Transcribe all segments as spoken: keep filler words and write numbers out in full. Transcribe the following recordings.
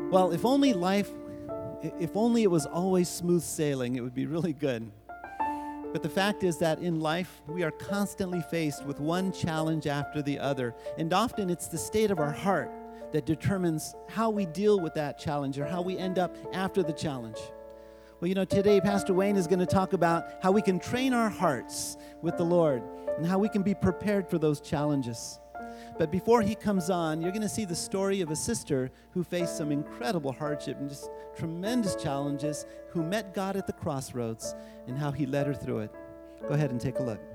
Well, if only life, if only it was always smooth sailing, it would be really good. But the fact is that in life, we are constantly faced with one challenge after the other. And often it's the state of our heart that determines how we deal with that challenge or how we end up after the challenge. Well, you know, today Pastor Wayne is going to talk about how we can train our hearts with the Lord and how we can be prepared for those challenges. But before he comes on, you're going to see the story of a sister who faced some incredible hardship and just tremendous challenges, who met God at the crossroads and how he led her through it. Go ahead and take a look.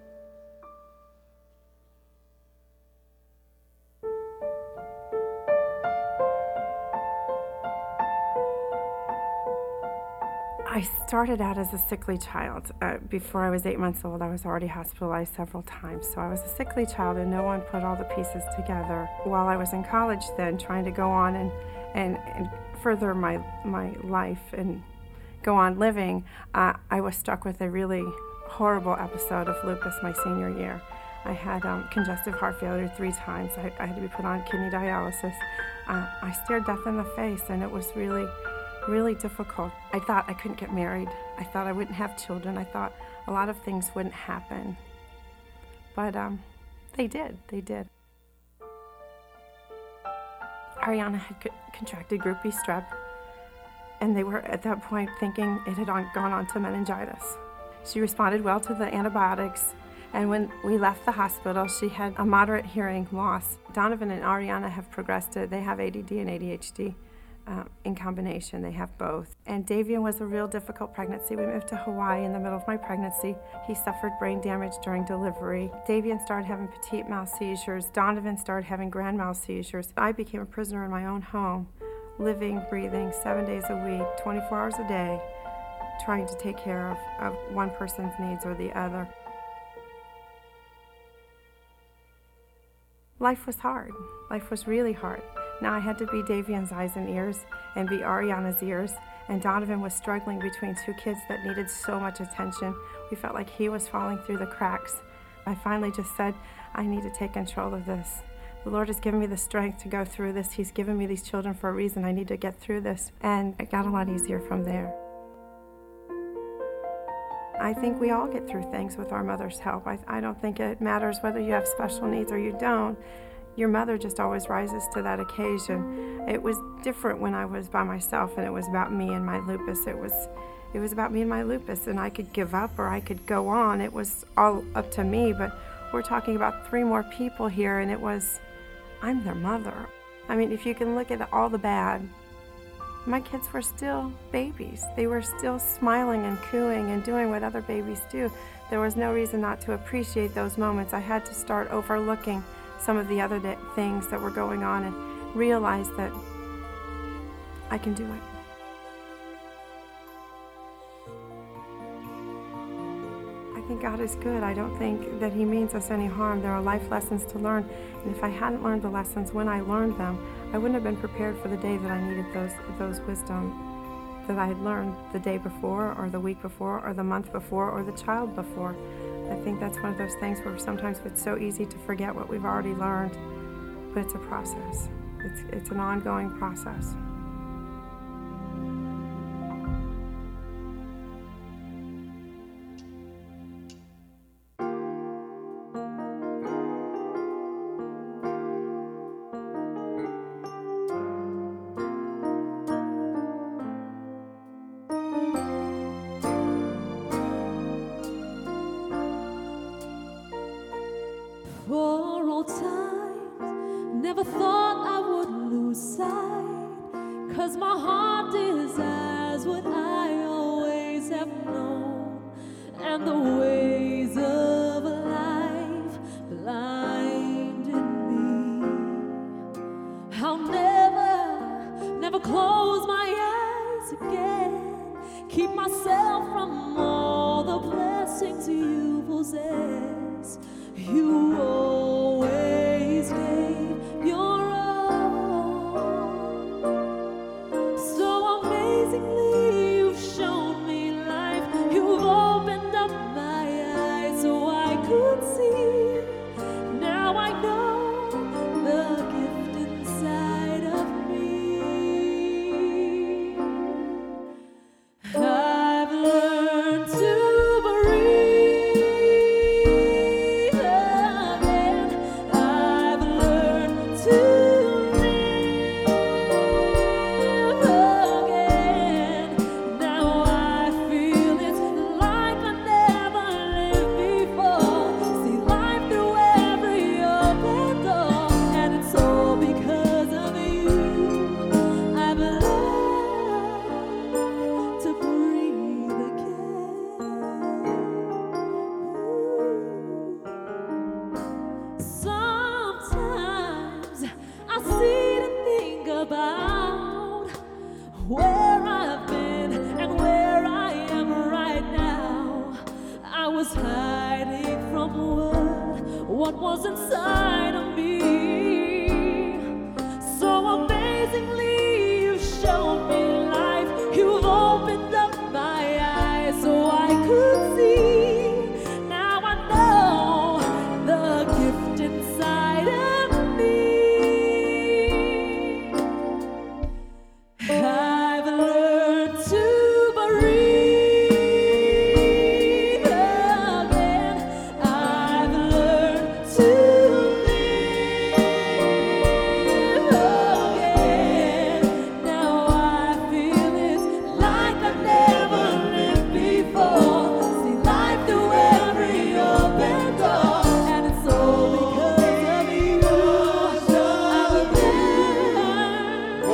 I started out as a sickly child. Uh, before I was eight months old, I was already hospitalized several times. So I was a sickly child, and no one put all the pieces together. While I was in college then, trying to go on and, and, and further my, my life and go on living, uh, I was struck with a really horrible episode of lupus my senior year. I had um, congestive heart failure three times. I, I had to be put on kidney dialysis. Uh, I stared death in the face, and it was really... really difficult. I thought I couldn't get married. I thought I wouldn't have children. I thought a lot of things wouldn't happen. But um, they did. They did. Ariana had co- contracted Group B strep, and they were at that point thinking it had on, gone on to meningitis. She responded well to the antibiotics, and when we left the hospital, she had a moderate hearing loss. Donovan and Ariana have progressed to, they have A D D and A D H D. Um, in combination, they have both. And Davian was a real difficult pregnancy. We moved to Hawaii in the middle of my pregnancy. He suffered brain damage during delivery. Davian started having petite mal seizures. Donovan started having grand mal seizures. I became a prisoner in my own home, living, breathing, seven days a week, twenty-four hours a day, trying to take care of, of one person's needs or the other. Life was hard. Life was really hard. Now I had to be Davian's eyes and ears and be Ariana's ears, and Donovan was struggling between two kids that needed so much attention. We felt like he was falling through the cracks. I finally just said, I need to take control of this. The Lord has given me the strength to go through this. He's given me these children for a reason. I need to get through this. And it got a lot easier from there. I think we all get through things with our mother's help. I, I don't think it matters whether you have special needs or you don't. Your mother just always rises to that occasion. It was different when I was by myself, and it was about me and my lupus. It was, it was about me and my lupus, and I could give up or I could go on. It was all up to me, but we're talking about three more people here, and it was, I'm their mother. I mean, if you can look at all the bad, my kids were still babies. They were still smiling and cooing and doing what other babies do. There was no reason not to appreciate those moments. I had to start overlooking some of the other de- things that were going on and realize that I can do it. I think God is good. I don't think that He means us any harm. There are life lessons to learn, and if I hadn't learned the lessons when I learned them, I wouldn't have been prepared for the day that I needed those those wisdom that I had learned the day before or the week before or the month before or the child before. I think that's one of those things where sometimes it's so easy to forget what we've already learned, but it's a process. It's, it's an ongoing process. For all time, never thought I would lose sight, 'cause my heart desires what I always have known, and the ways of life blinded me. I'll never, never close my eyes again, keep myself from all the blessings you possess. You always gave your all. So amazingly you've shown me life. You've opened up my eyes so I could see. Now I know the gift inside of me. about where I've been and where I am right now. I was hiding from what, what was inside of me. So amazingly, you've shown me life. You've opened up my eyes so I could see. Now I know the gift inside of me. I've learned to breathe again. I've learned to live again. Now I feel it's like I never lived before. See life through every open door, and it's all because of you. I've learned.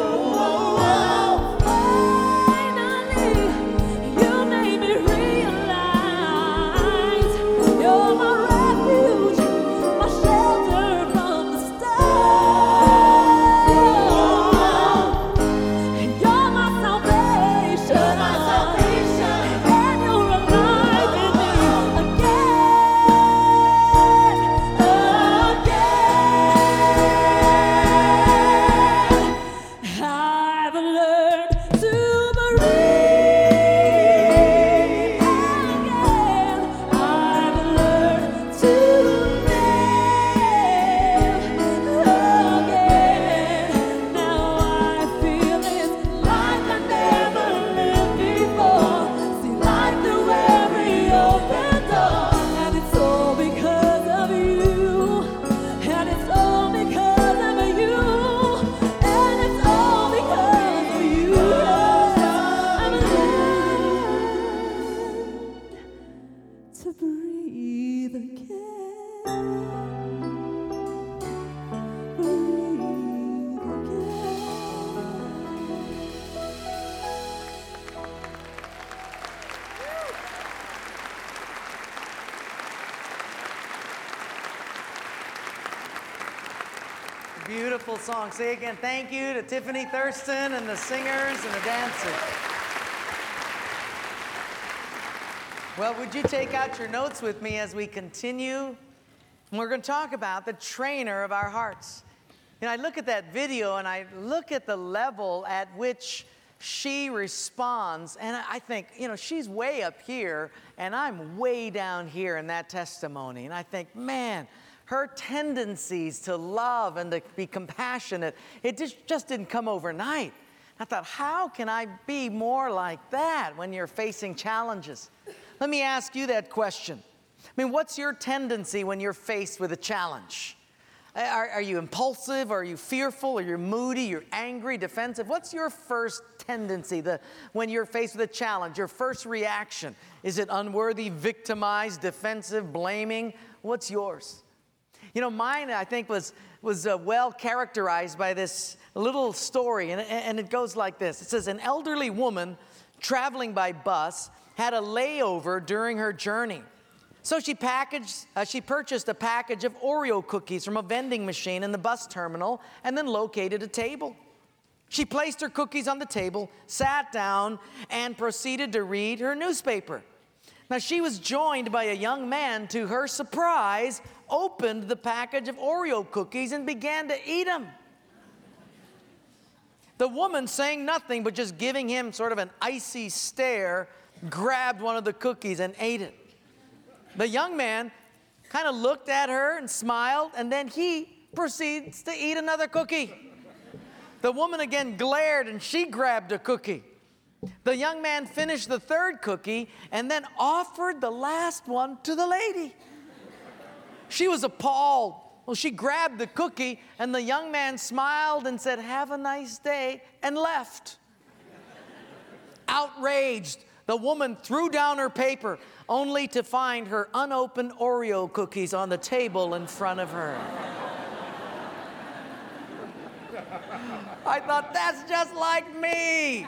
Finally, you made me realize you're my refuge, my shelter from the storm. And you're my salvation, my salvation, and you're alive in me again, again. I've learned to breathe again. I've learned to live again. Now I feel it's like I never lived before. See life through every open door, and it's all because of you. And it's all because of you. And it's all because of you. I'm learned to breathe again. Breathe again. Beautiful song. Say again, thank you to Tiffany Thurston and the singers and the dancers. Well, would you take out your notes with me as we continue? And we're going to talk about the trainer of our hearts. You know, I look at that video and I look at the level at which she responds, and I I think, you know, she's way up here and I'm way down here in that testimony. And I think, man, her tendencies to love and to be compassionate, it just, just didn't come overnight. I thought, how can I be more like that when you're facing challenges? Let me ask you that question. I mean, what's your tendency when you're faced with a challenge? Are, are you impulsive? Are you fearful? Are you moody? You're angry, defensive? What's your first tendency the, when you're faced with a challenge? Your first reaction? Is it unworthy, victimized, defensive, blaming? What's yours? You know, mine, I think, was, was uh, well characterized by this little story, and, and it goes like this. It says, an elderly woman traveling by bus had a layover during her journey. So she packaged, uh, she purchased a package of Oreo cookies from a vending machine in the bus terminal and then located a table. She placed her cookies on the table, sat down, and proceeded to read her newspaper. Now, she was joined by a young man. To her surprise, opened the package of Oreo cookies and began to eat them. The woman, saying nothing but just giving him sort of an icy stare, grabbed one of the cookies and ate it. The young man kind of looked at her and smiled, and then he proceeds to eat another cookie. The woman again glared, and she grabbed a cookie. The young man finished the third cookie and then offered the last one to the lady. She was appalled. Well, she grabbed the cookie, and the young man smiled and said, "Have a nice day," and left. Outraged, the woman threw down her paper, only to find her unopened Oreo cookies on the table in front of her. I thought, that's just like me.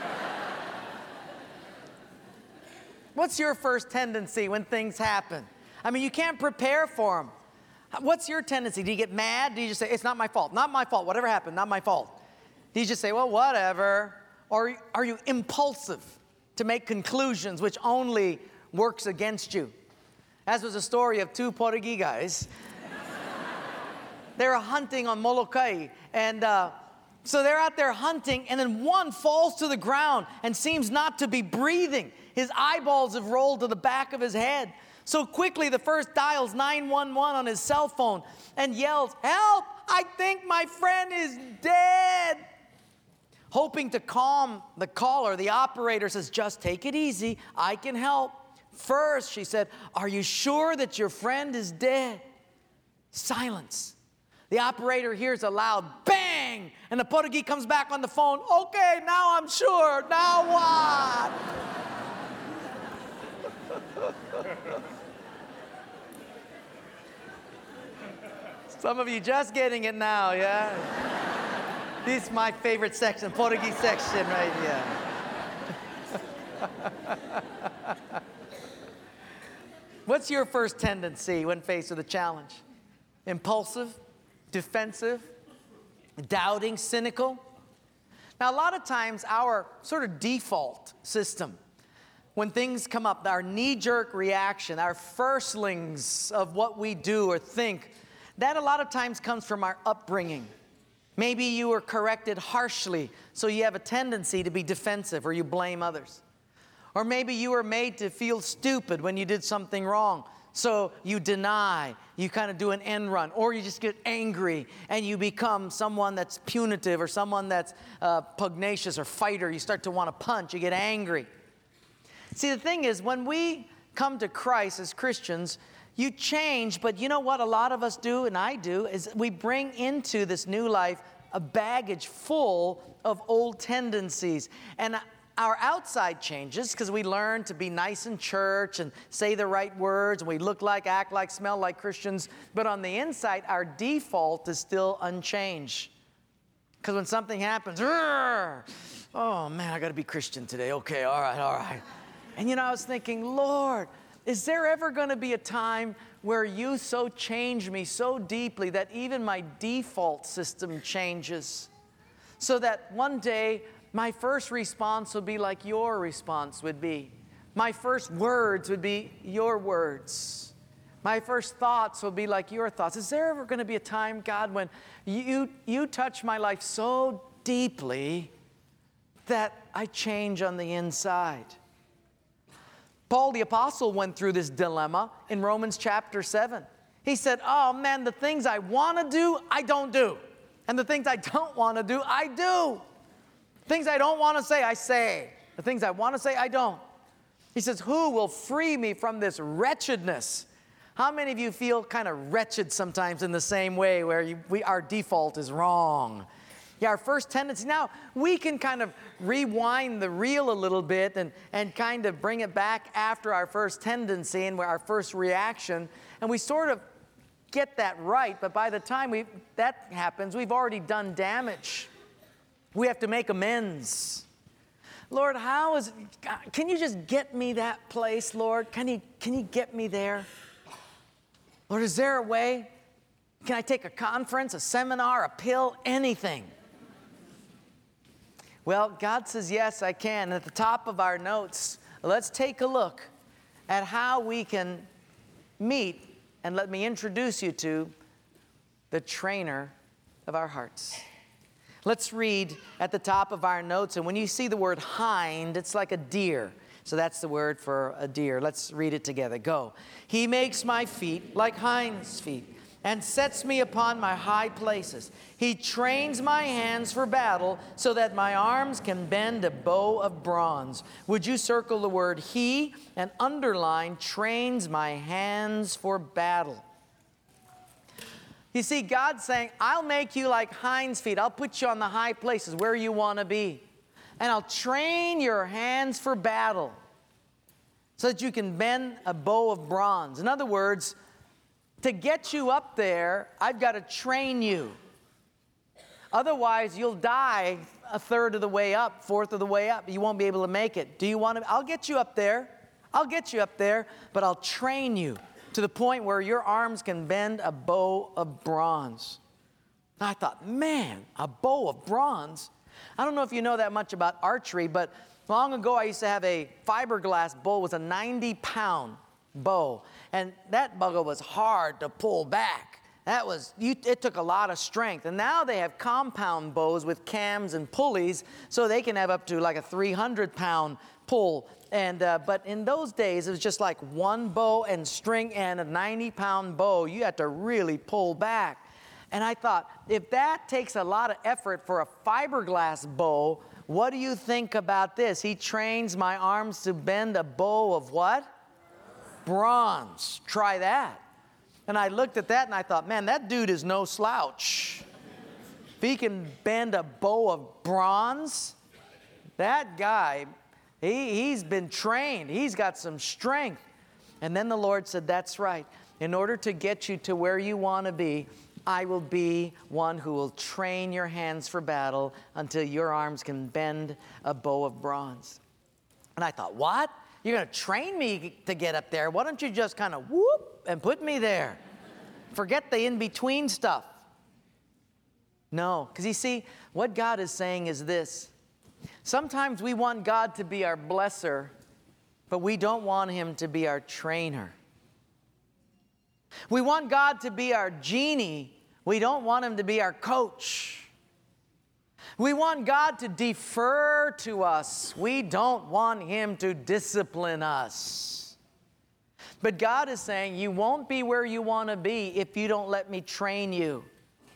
What's your first tendency when things happen? I mean, you can't prepare for them. What's your tendency? Do you get mad? Do you just say, it's not my fault, not my fault, whatever happened, not my fault? Do you just say, well, whatever? Or are you impulsive to make conclusions which only works against you? As was a story of two Portuguese guys. They were hunting on Molokai, and uh, so they're out there hunting, and then one falls to the ground and seems not to be breathing. His eyeballs have rolled to the back of his head. So quickly, the first dials nine one one on his cell phone and yells, "Help! I think my friend is dead." Hoping to calm the caller, the operator says, "Just take it easy. I can help." First, she said, "Are you sure that your friend is dead?" Silence. The operator hears a loud bang, and the Portuguese comes back on the phone. "Okay, now I'm sure. Now what?" Some of you just getting it now, yeah? This is my favorite section, Portuguese section right here. What's your first tendency when faced with a challenge? Impulsive? Defensive? Doubting? Cynical? Now, a lot of times our sort of default system, when things come up, our knee-jerk reaction, our firstlings of what we do or think, that a lot of times comes from our upbringing. Maybe you were corrected harshly, so you have a tendency to be defensive or you blame others. Or maybe you were made to feel stupid when you did something wrong, so you deny, you kind of do an end run, or you just get angry and you become someone that's punitive or someone that's uh, pugnacious or fighter. You start to want to punch, you get angry. See, the thing is, when we come to Christ as Christians, you change, but you know what a lot of us do, and I do, is we bring into this new life a baggage full of old tendencies. And our outside changes because we learn to be nice in church and say the right words, and we look like, act like, smell like Christians. But on the inside, our default is still unchanged. Because when something happens, oh man, I got to be Christian today. Okay, all right, all right. And you know, I was thinking, Lord, is there ever going to be a time where you so change me so deeply that even my default system changes? So that one day, my first response would be like your response would be. My first words would be your words. My first thoughts would be like your thoughts. Is there ever going to be a time, God, when you, you touch my life so deeply that I change on the inside? Paul the Apostle went through this dilemma in Romans chapter seven. He said, oh man, the things I want to do, I don't do. And the things I don't want to do, I do. Things I don't want to say, I say. The things I want to say, I don't. He says, who will free me from this wretchedness? How many of you feel kind of wretched sometimes in the same way where you, we, our default is wrong? Yeah, our first tendency. Now, we can kind of rewind the reel a little bit and, and kind of bring it back after our first tendency and our first reaction. And we sort of get that right, but by the time we that happens, we've already done damage. We have to make amends. Lord, how is, can you just get me that place, Lord? Can you, can you get me there? Lord, is there a way? Can I take a conference, a seminar, a pill, anything? Well, God says, yes, I can. And at the top of our notes, let's take a look at how we can meet, and let me introduce you to the trainer of our hearts. Let's read at the top of our notes, and when you see the word hind, it's like a deer. So that's the word for a deer. Let's read it together. Go. He makes my feet like hinds' feet, and sets me upon my high places. He trains my hands for battle, so that my arms can bend a bow of bronze. Would you circle the word he and underline trains my hands for battle? You see, God's saying, I'll make you like hinds' feet. I'll put you on the high places where you want to be. And I'll train your hands for battle so that you can bend a bow of bronze. In other words, to get you up there, I've got to train you. Otherwise, you'll die a third of the way up, fourth of the way up. You won't be able to make it. Do you want to? I'll get you up there. I'll get you up there, but I'll train you to the point where your arms can bend a bow of bronze. And I thought, man, a bow of bronze? I don't know if you know that much about archery, but long ago I used to have a fiberglass bow. It was a ninety pound bow. And that bugger was hard to pull back. That was, you, it took a lot of strength. And now they have compound bows with cams and pulleys, so they can have up to like a three hundred pound pull. And uh, but in those days, it was just like one bow and string and a ninety pound bow. You had to really pull back. And I thought, if that takes a lot of effort for a fiberglass bow, what do you think about this? He trains my arms to bend a bow of what? Bronze. Try that. And I looked at that and I thought, man, that dude is no slouch. If he can bend a bow of bronze, that guy, he, he's been trained. He's got some strength. And then the Lord said, that's right. In order to get you to where you want to be, I will be one who will train your hands for battle until your arms can bend a bow of bronze. And I thought, what? You're going to train me to get up there. Why don't you just kind of whoop and put me there? Forget the in-between stuff. No, because you see, what God is saying is this. Sometimes we want God to be our blesser, but we don't want Him to be our trainer. We want God to be our genie. We don't want Him to be our coach. We want God to defer to us. We don't want Him to discipline us. But God is saying, you won't be where you want to be if you don't let me train you.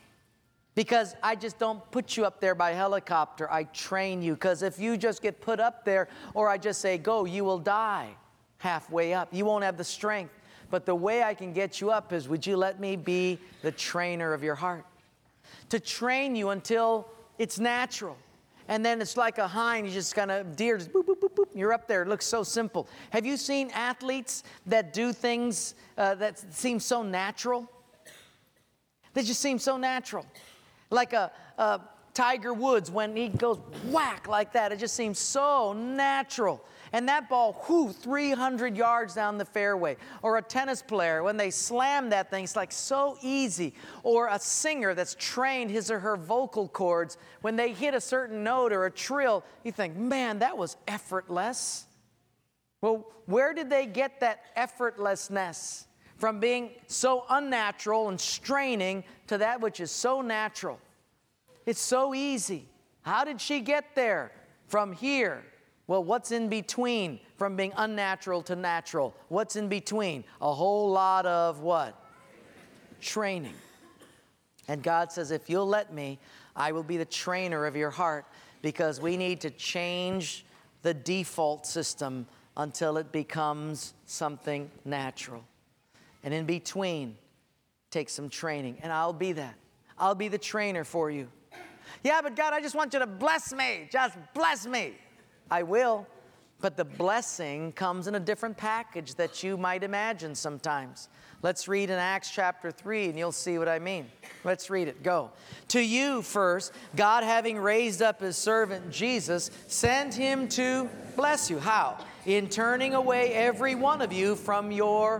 Because I just don't put you up there by helicopter. I train you. Because if you just get put up there, or I just say, go, you will die halfway up. You won't have the strength. But the way I can get you up is, would you let me be the trainer of your heart? To train you until it's natural. And then it's like a hind, you just kind of, deer, just boop, boop, boop, boop. You're up there. It looks so simple. Have you seen athletes that do things uh, that seem so natural? They just seem so natural. Like a, a Tiger Woods, when he goes whack like that, it just seems so natural. And that ball, whoo, three hundred yards down the fairway. Or a tennis player, when they slam that thing, it's like so easy. Or a singer that's trained his or her vocal cords, when they hit a certain note or a trill, you think, man, that was effortless. Well, where did they get that effortlessness? From being so unnatural and straining to that which is so natural. It's so easy. How did she get there? From here. Well, what's in between from being unnatural to natural? What's in between? A whole lot of what? Training. And God says, if you'll let me, I will be the trainer of your heart, because we need to change the default system until it becomes something natural. And in between, take some training. And I'll be that. I'll be the trainer for you. Yeah, but God, I just want you to bless me. Just bless me. I will, but the blessing comes in a different package that you might imagine sometimes. Let's read in Acts chapter three, and you'll see what I mean. Let's read it. Go. To you first, God, having raised up His servant Jesus, sent Him to bless you. How? In turning away every one of you from your...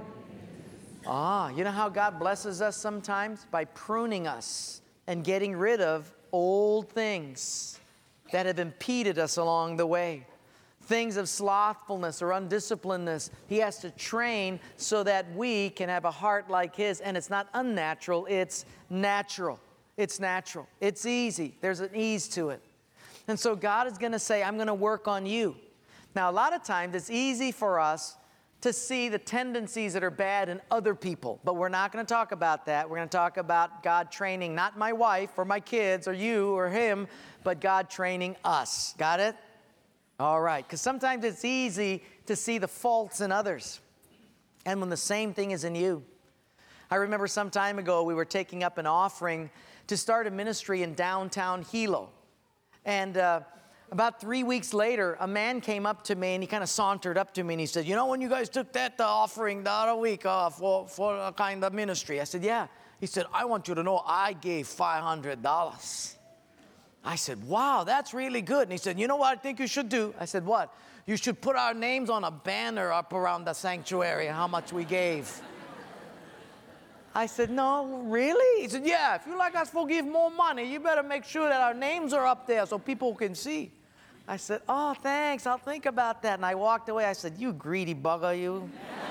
Ah, you know how God blesses us sometimes? By pruning us and getting rid of old things that have impeded us along the way. Things of slothfulness or undisciplinedness. He has to train so that we can have a heart like His. And it's not unnatural, it's natural. It's natural. It's easy. There's an ease to it. And so God is going to say, I'm going to work on you. Now, a lot of times it's easy for us to see the tendencies that are bad in other people. But we're not going to talk about that. We're going to talk about God training, not my wife or my kids or you or him, but God training us. Got it? All right. Because sometimes it's easy to see the faults in others. And when the same thing is in you. I remember some time ago we were taking up an offering to start a ministry in downtown Hilo. And uh, about three weeks later, a man came up to me and he kind of sauntered up to me and he said, you know, when you guys took that uh, offering the other week uh, for, for a kind of ministry? I said, yeah. He said, I want you to know I gave five hundred dollars. I said, wow, that's really good. And he said, you know what I think you should do? I said, what? You should put our names on a banner up around the sanctuary, how much we gave. I said, no, really? He said, yeah, if you like us to give more money, you better make sure that our names are up there so people can see. I said, oh, thanks, I'll think about that. And I walked away. I said, you greedy bugger, you.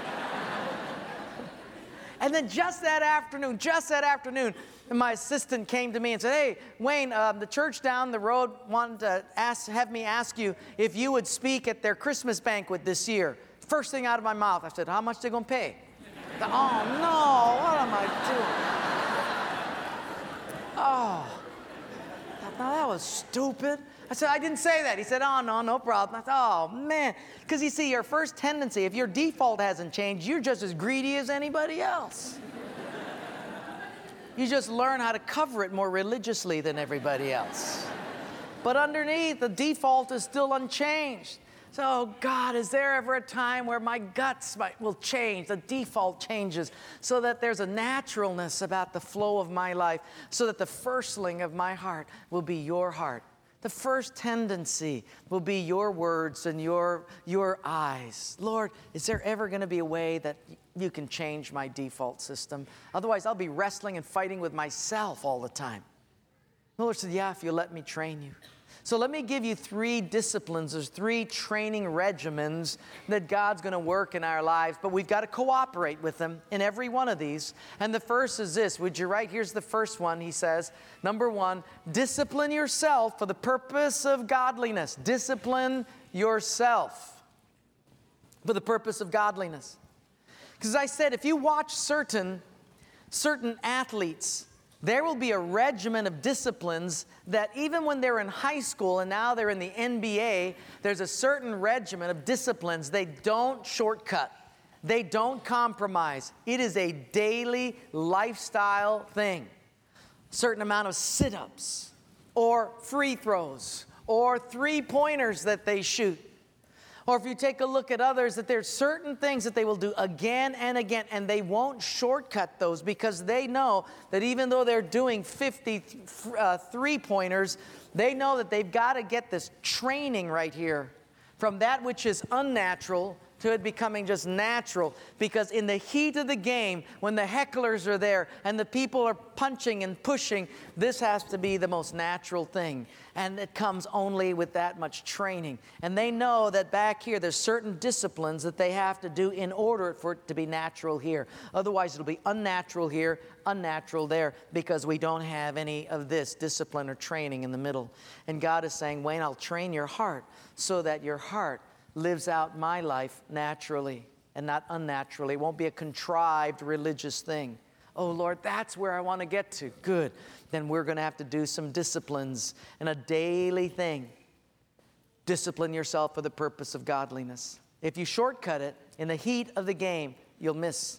And then just that afternoon, just that afternoon, my assistant came to me and said, hey, Wayne, um, the church down the road wanted to ask, have me ask you if you would speak at their Christmas banquet this year. First thing out of my mouth, I said, how much they going to pay? Said, oh, no, what am I doing? Oh, now that was stupid. I said, I didn't say that. He said, oh, no, no problem. I thought, oh, man. Because you see, your first tendency, if your default hasn't changed, you're just as greedy as anybody else. You just learn how to cover it more religiously than everybody else. But underneath, the default is still unchanged. So, God, is there ever a time where my guts might, will change, the default changes, so that there's a naturalness about the flow of my life, so that the firstling of my heart will be your heart. The first tendency will be your words and your, your eyes. Lord, is there ever going to be a way that you can change my default system? Otherwise, I'll be wrestling and fighting with myself all the time. The Lord said, yeah, if you let me train you. So let me give you three disciplines. There's three training regimens that God's going to work in our lives, but we've got to cooperate with Him in every one of these. And the first is this. Would you write? Here's the first one. He says, number one, discipline yourself for the purpose of godliness. Discipline yourself for the purpose of godliness. Because I said, if you watch certain, certain athletes, there will be a regimen of disciplines that even when they're in high school and now they're in the N B A, there's a certain regimen of disciplines. They don't shortcut. They don't compromise. It is a daily lifestyle thing. Certain amount of sit-ups or free throws or three-pointers that they shoot. Or if you take a look at others, that there's certain things that they will do again and again, and they won't shortcut those because they know that even though they're doing fifty uh, three-pointers, they know that they've got to get this training right here from that which is unnatural to it becoming just natural. Because in the heat of the game, when the hecklers are there and the people are punching and pushing, this has to be the most natural thing. And it comes only with that much training. And they know that back here, there's certain disciplines that they have to do in order for it to be natural here. Otherwise, it'll be unnatural here, unnatural there, because we don't have any of this discipline or training in the middle. And God is saying, Wayne, I'll train your heart so that your heart lives out my life naturally and not unnaturally. It won't be a contrived religious thing. Oh, Lord, that's where I want to get to. Good. Then we're going to have to do some disciplines and a daily thing. Discipline yourself for the purpose of godliness. If you shortcut it in the heat of the game, you'll miss.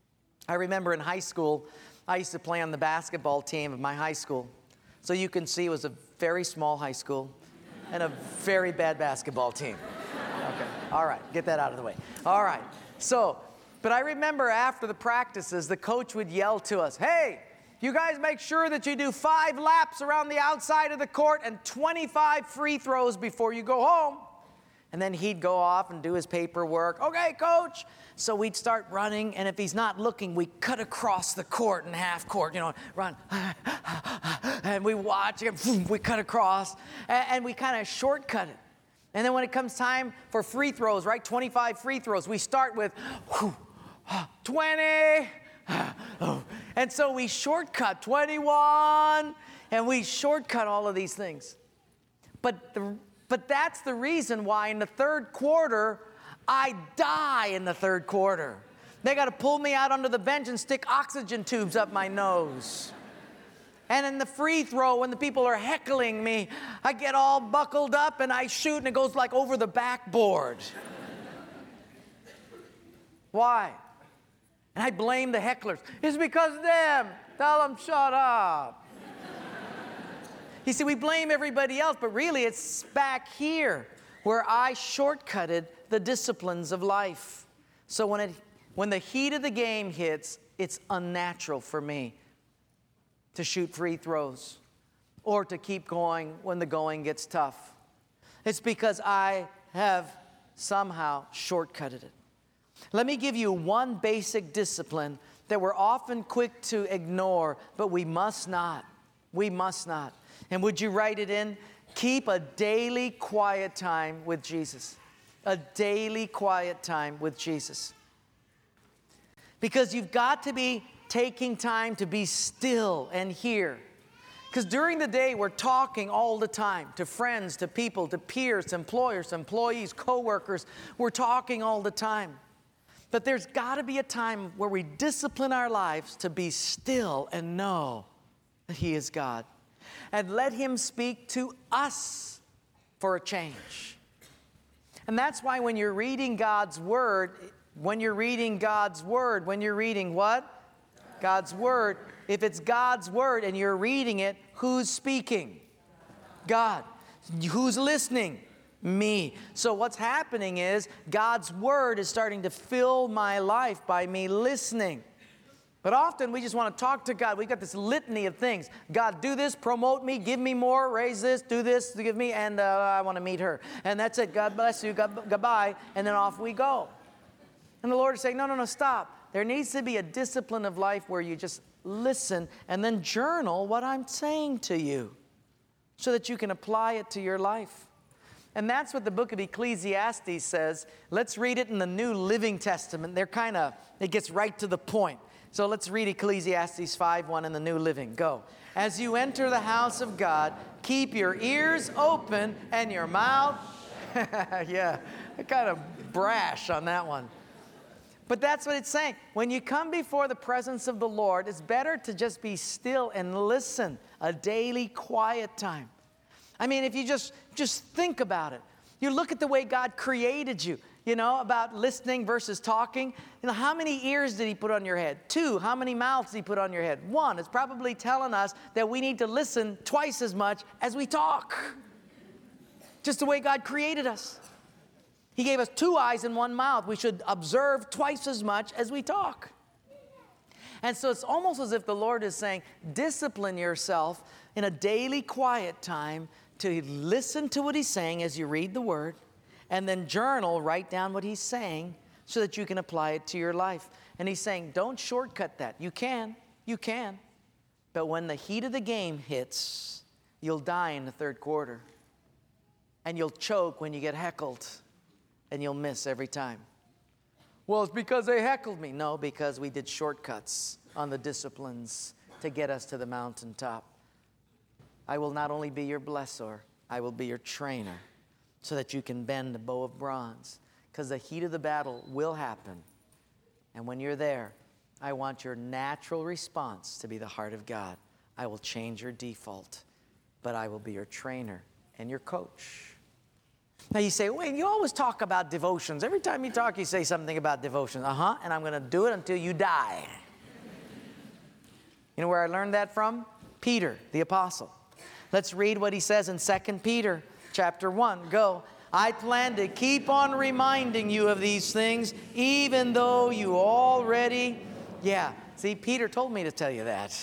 I remember in high school, I used to play on the basketball team of my high school. So you can see it was a very small high school and a very bad basketball team. Okay, all right, get that out of the way. All right, so, but I remember after the practices, the coach would yell to us, hey, you guys make sure that you do five laps around the outside of the court and twenty-five free throws before you go home. And then he'd go off and do his paperwork. Okay, coach. So we'd start running, and if he's not looking, we cut across the court in half court, you know, run. And we watch, and we cut across, and we kind of shortcut it. And then when it comes time for free throws, right, twenty-five free throws, we start with whew, twenty. And so we shortcut twenty-one, and we shortcut all of these things. But the, but that's the reason why in the third quarter, I die in the third quarter. They got to pull me out under the bench and stick oxygen tubes up my nose. And in the free throw, when the people are heckling me, I get all buckled up and I shoot and it goes like over the backboard. Why? And I blame the hecklers. It's because of them. Tell them, shut up. You see, we blame everybody else, but really it's back here where I shortcutted the disciplines of life. So when it, when the heat of the game hits, it's unnatural for me to shoot free throws or to keep going when the going gets tough. It's because I have somehow shortcutted it. Let me give you one basic discipline that we're often quick to ignore, but we must not. We must not. And would you write it in? Keep a daily quiet time with Jesus. A daily quiet time with Jesus. Because you've got to be taking time to be still and hear. Because during the day, we're talking all the time to friends, to people, to peers, to employers, to employees, co-workers. We're talking all the time. But there's got to be a time where we discipline our lives to be still and know that He is God. And let Him speak to us for a change. And that's why when you're reading God's Word, when you're reading God's Word, when you're reading what? God's Word. If it's God's Word and you're reading it, who's speaking? God. Who's listening? Me. So what's happening is God's Word is starting to fill my life by me listening. But often we just want to talk to God. We've got this litany of things. God, do this, promote me, give me more, raise this, do this, give me, and uh, I want to meet her. And that's it. God bless you, God, goodbye. And then off we go. And the Lord is saying, no, no, no, stop. There needs to be a discipline of life where you just listen and then journal what I'm saying to you so that you can apply it to your life. And that's what the book of Ecclesiastes says. Let's read it in the New Living Testament. They're kind of, it gets right to the point. So let's read Ecclesiastes five one in the New Living. Go. As you enter the house of God, keep your ears open and your mouth. Yeah, kind of brash on that one. But that's what it's saying. When you come before the presence of the Lord, it's better to just be still and listen. A daily quiet time. I mean, if you just, just think about it. You look at the way God created you. You know, about listening versus talking. You know, how many ears did He put on your head? Two. How many mouths did He put on your head? One. It's probably telling us that we need to listen twice as much as we talk. Just the way God created us. He gave us two eyes and one mouth. We should observe twice as much as we talk. And so it's almost as if the Lord is saying, discipline yourself in a daily quiet time to listen to what He's saying as you read the Word. And then journal, write down what He's saying so that you can apply it to your life. And He's saying, don't shortcut that. You can, you can. But when the heat of the game hits, you'll die in the third quarter. And you'll choke when you get heckled. And you'll miss every time. Well, it's because they heckled me. No, because we did shortcuts on the disciplines to get us to the mountaintop. I will not only be your blessor, I will be your trainer. So that you can bend the bow of bronze. Because the heat of the battle will happen. And when you're there, I want your natural response to be the heart of God. I will change your default, but I will be your trainer and your coach. Now you say, Wayne, you always talk about devotions. Every time you talk, you say something about devotions. Uh-huh, and I'm going to do it until you die. You know where I learned that from? Peter, the apostle. Let's read what he says in Second Peter. Chapter one, go. I plan to keep on reminding you of these things, even though you already, yeah. See, Peter told me to tell you that.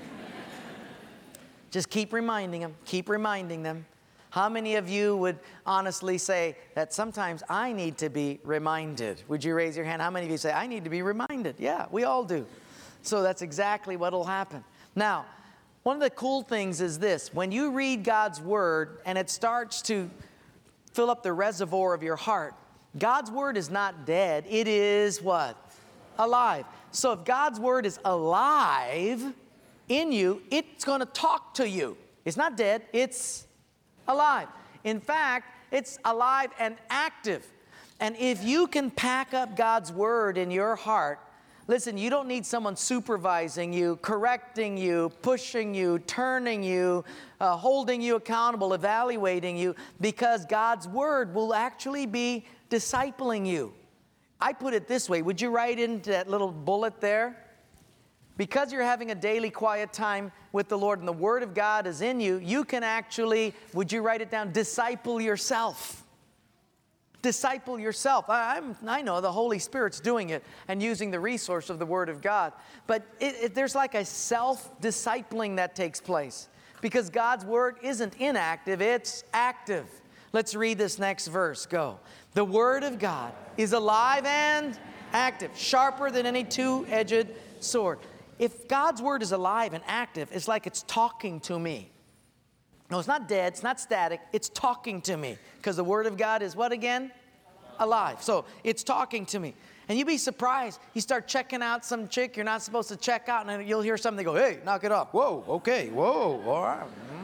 Just keep reminding them, keep reminding them. How many of you would honestly say that sometimes I need to be reminded? Would you raise your hand? How many of you say, I need to be reminded? Yeah, we all do. So that's exactly what will happen. Now, one of the cool things is this. When you read God's Word and it starts to fill up the reservoir of your heart, God's Word is not dead. It is what? Alive. So if God's Word is alive in you, it's going to talk to you. It's not dead. It's alive. In fact, it's alive and active. And if you can pack up God's Word in your heart, listen, you don't need someone supervising you, correcting you, pushing you, turning you, uh, holding you accountable, evaluating you, because God's Word will actually be discipling you. I put it this way. Would you write into that little bullet there? Because you're having a daily quiet time with the Lord and the Word of God is in you, you can actually, would you write it down, disciple yourself. Disciple yourself. I, I'm, I know the Holy Spirit's doing it and using the resource of the Word of God. But it, it, there's like a self-discipling that takes place because God's Word isn't inactive, it's active. Let's read this next verse. Go. The Word of God is alive and active, sharper than any two-edged sword. If God's word is alive and active, it's like it's talking to me. No, it's not dead, it's not static, it's talking to me. Because the word of God is what again? Alive. So it's talking to me. And you'd be surprised. You start checking out some chick you're not supposed to check out, and then you'll hear something go, hey, knock it off. Whoa, okay, whoa, all right.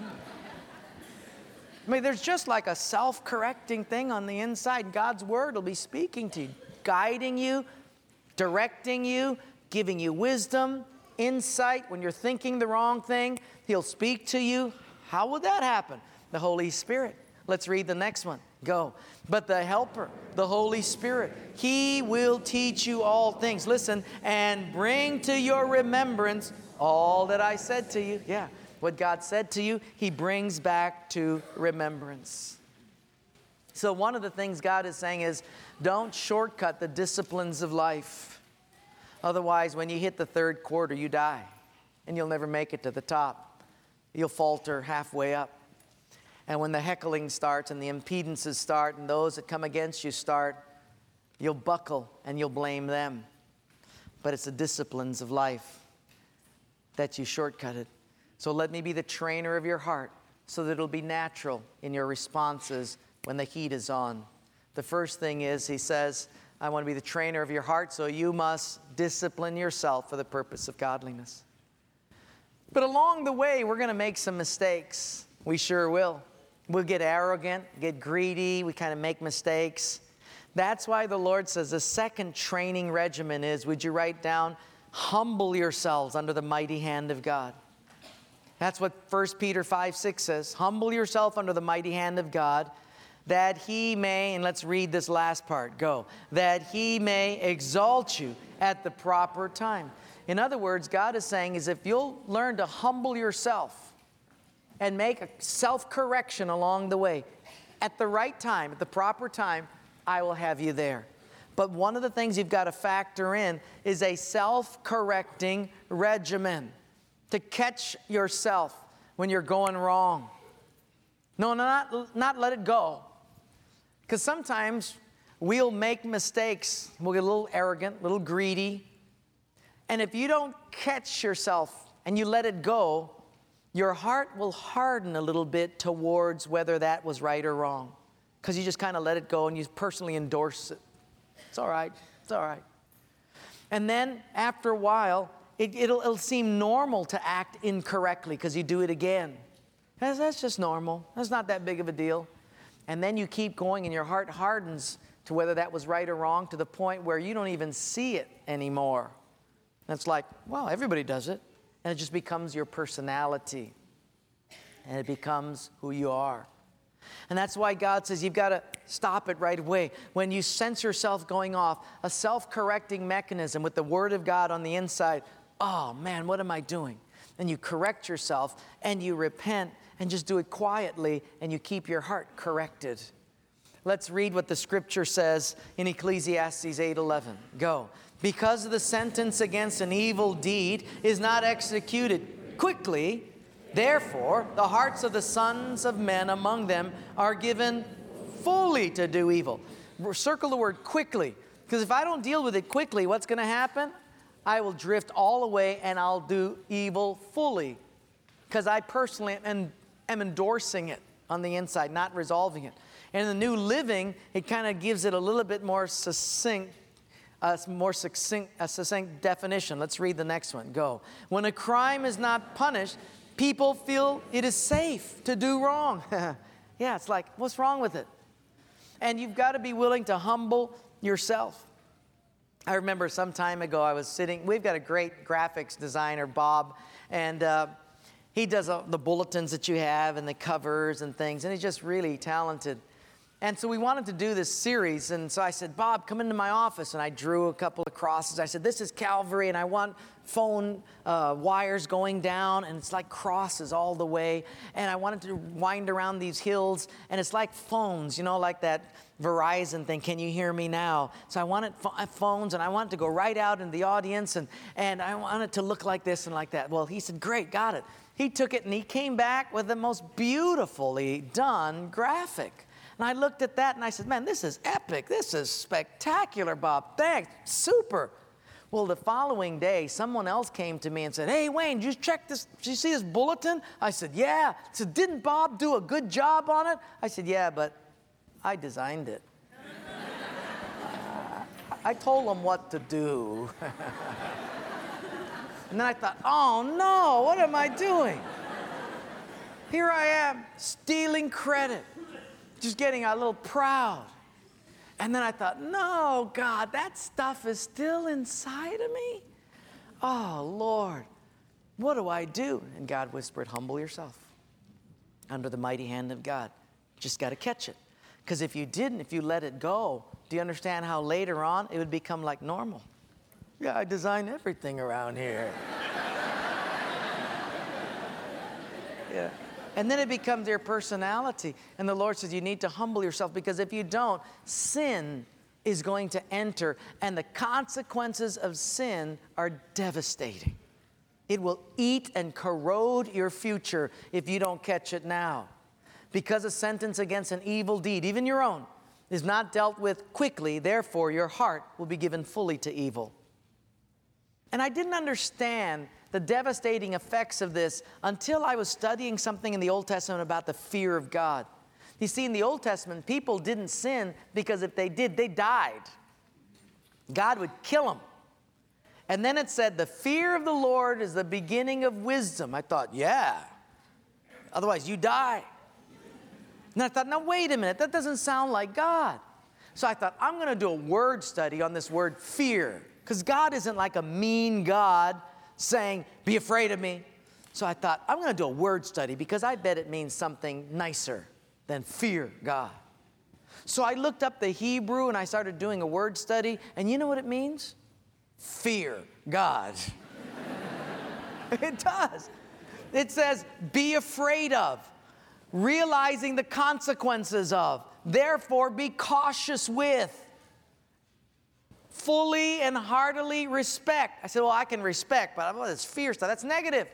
I mean, there's just like a self-correcting thing on the inside. God's word will be speaking to you, guiding you, directing you, giving you wisdom, insight. When you're thinking the wrong thing, He'll speak to you. How would that happen? The Holy Spirit. Let's read the next one. Go. But the Helper, the Holy Spirit, He will teach you all things. Listen, and bring to your remembrance all that I said to you. Yeah. What God said to you, He brings back to remembrance. So one of the things God is saying is, don't shortcut the disciplines of life. Otherwise, when you hit the third quarter, you die. And you'll never make it to the top. You'll falter halfway up. And when the heckling starts and the impedances start and those that come against you start, you'll buckle and you'll blame them. But it's the disciplines of life that you shortcutted. So let me be the trainer of your heart so that it'll be natural in your responses when the heat is on. The first thing is, he says, I want to be the trainer of your heart, so you must discipline yourself for the purpose of godliness. But along the way, we're going to make some mistakes. We sure will. We'll get arrogant, get greedy, we kind of make mistakes. That's why the Lord says the second training regimen is, would you write down, humble yourselves under the mighty hand of God. That's what First Peter five six says. Humble yourself under the mighty hand of God, that He may, and let's read this last part, go, that He may exalt you at the proper time. In other words, God is saying is if you'll learn to humble yourself and make a self-correction along the way, at the right time, at the proper time, I will have you there. But one of the things you've got to factor in is a self-correcting regimen to catch yourself when you're going wrong. No, not, not let it go. Because sometimes we'll make mistakes. We'll get a little arrogant, a little greedy. And if you don't catch yourself and you let it go, your heart will harden a little bit towards whether that was right or wrong. Because you just kind of let it go and you personally endorse it. It's all right. It's all right. And then after a while, it, it'll, it'll seem normal to act incorrectly because you do it again. That's, that's just normal. That's not that big of a deal. And then you keep going and your heart hardens to whether that was right or wrong to the point where you don't even see it anymore. And it's like, well, everybody does it. And it just becomes your personality. And it becomes who you are. And that's why God says you've got to stop it right away. When you sense yourself going off, a self-correcting mechanism with the Word of God on the inside, oh man, what am I doing? And you correct yourself and you repent and just do it quietly and you keep your heart corrected. Let's read what the Scripture says in Ecclesiastes eight eleven. Go. Because the sentence against an evil deed is not executed quickly, therefore the hearts of the sons of men among them are given fully to do evil. Circle the word quickly, because if I don't deal with it quickly, what's going to happen? I will drift all away and I'll do evil fully, because I personally am, am endorsing it on the inside, not resolving it. And in the New Living, it kind of gives it a little bit more succinct, a more succinct, a succinct definition. Let's read the next one. Go. When a crime is not punished, people feel it is safe to do wrong. Yeah, it's like, what's wrong with it? And you've got to be willing to humble yourself. I remember some time ago I was sitting, we've got a great graphics designer, Bob, and uh, he does uh, the bulletins that you have and the covers and things, and he's just really talented. And so we wanted to do this series, and so I said, Bob, come into my office, and I drew a couple of crosses. I said, this is Calvary, and I want phone uh, wires going down, and it's like crosses all the way, and I wanted to wind around these hills, and it's like phones, you know, like that Verizon thing, can you hear me now? So I wanted phones, and I wanted to go right out in the audience, and, and I wanted to look like this and like that. Well, he said, great, got it. He took it, and he came back with the most beautifully done graphic. And I looked at that and I said, man, this is epic. This is spectacular, Bob. Thanks. Super. Well, the following day, someone else came to me and said, hey, Wayne, did you check this? Did you see this bulletin? I said, yeah. I said, didn't Bob do a good job on it? I said, yeah, but I designed it. I told him what to do. And then I thought, oh, no, what am I doing? Here I am, stealing credit, just getting a little proud. And then I thought, no, God, that stuff is still inside of me. Oh, Lord, what do I do? And God whispered, humble yourself under the mighty hand of God. Just got to catch it. Because if you didn't, if you let it go, do you understand how later on it would become like normal? Yeah, I design everything around here. Yeah. And then it becomes your personality. And the Lord says you need to humble yourself, because if you don't, sin is going to enter, and the consequences of sin are devastating. It will eat and corrode your future if you don't catch it now. Because a sentence against an evil deed, even your own, is not dealt with quickly, therefore your heart will be given fully to evil. And I didn't understand the devastating effects of this until I was studying something in the Old Testament about the fear of God. You see, in the Old Testament, people didn't sin because if they did, they died. God would kill them. And then it said, the fear of the Lord is the beginning of wisdom. I thought, yeah. Otherwise, you die. And I thought, now, wait a minute. That doesn't sound like God. So I thought, I'm going to do a word study on this word fear. Because God isn't like a mean God saying, be afraid of me. So I thought, I'm going to do a word study, because I bet it means something nicer than fear God. So I looked up the Hebrew and I started doing a word study. And you know what it means? Fear God. It does. It says, be afraid of, realizing the consequences of, therefore be cautious with, fully and heartily respect. I said, well, I can respect, but well, it's fear stuff. That's negative.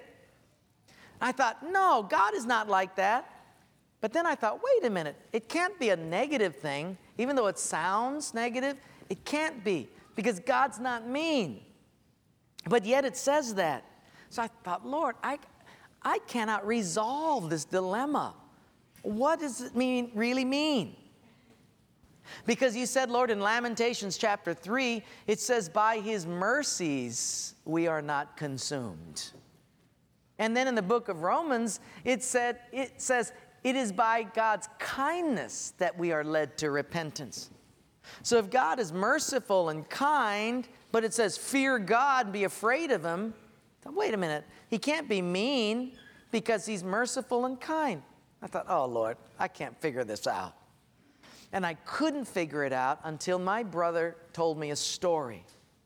I thought, no, God is not like that. But then I thought, wait a minute. It can't be a negative thing. Even though it sounds negative, it can't be, because God's not mean. But yet it says that. So I thought, Lord, I, I cannot resolve this dilemma. What does it mean, really mean? Because you said, Lord, in Lamentations chapter three, it says, by his mercies we are not consumed. And then in the book of Romans, it said, it says, it is by God's kindness that we are led to repentance. So if God is merciful and kind, but it says, fear God and be afraid of him, then wait a minute, he can't be mean because he's merciful and kind. I thought, oh, Lord, I can't figure this out. And I couldn't figure it out until my brother told me a story.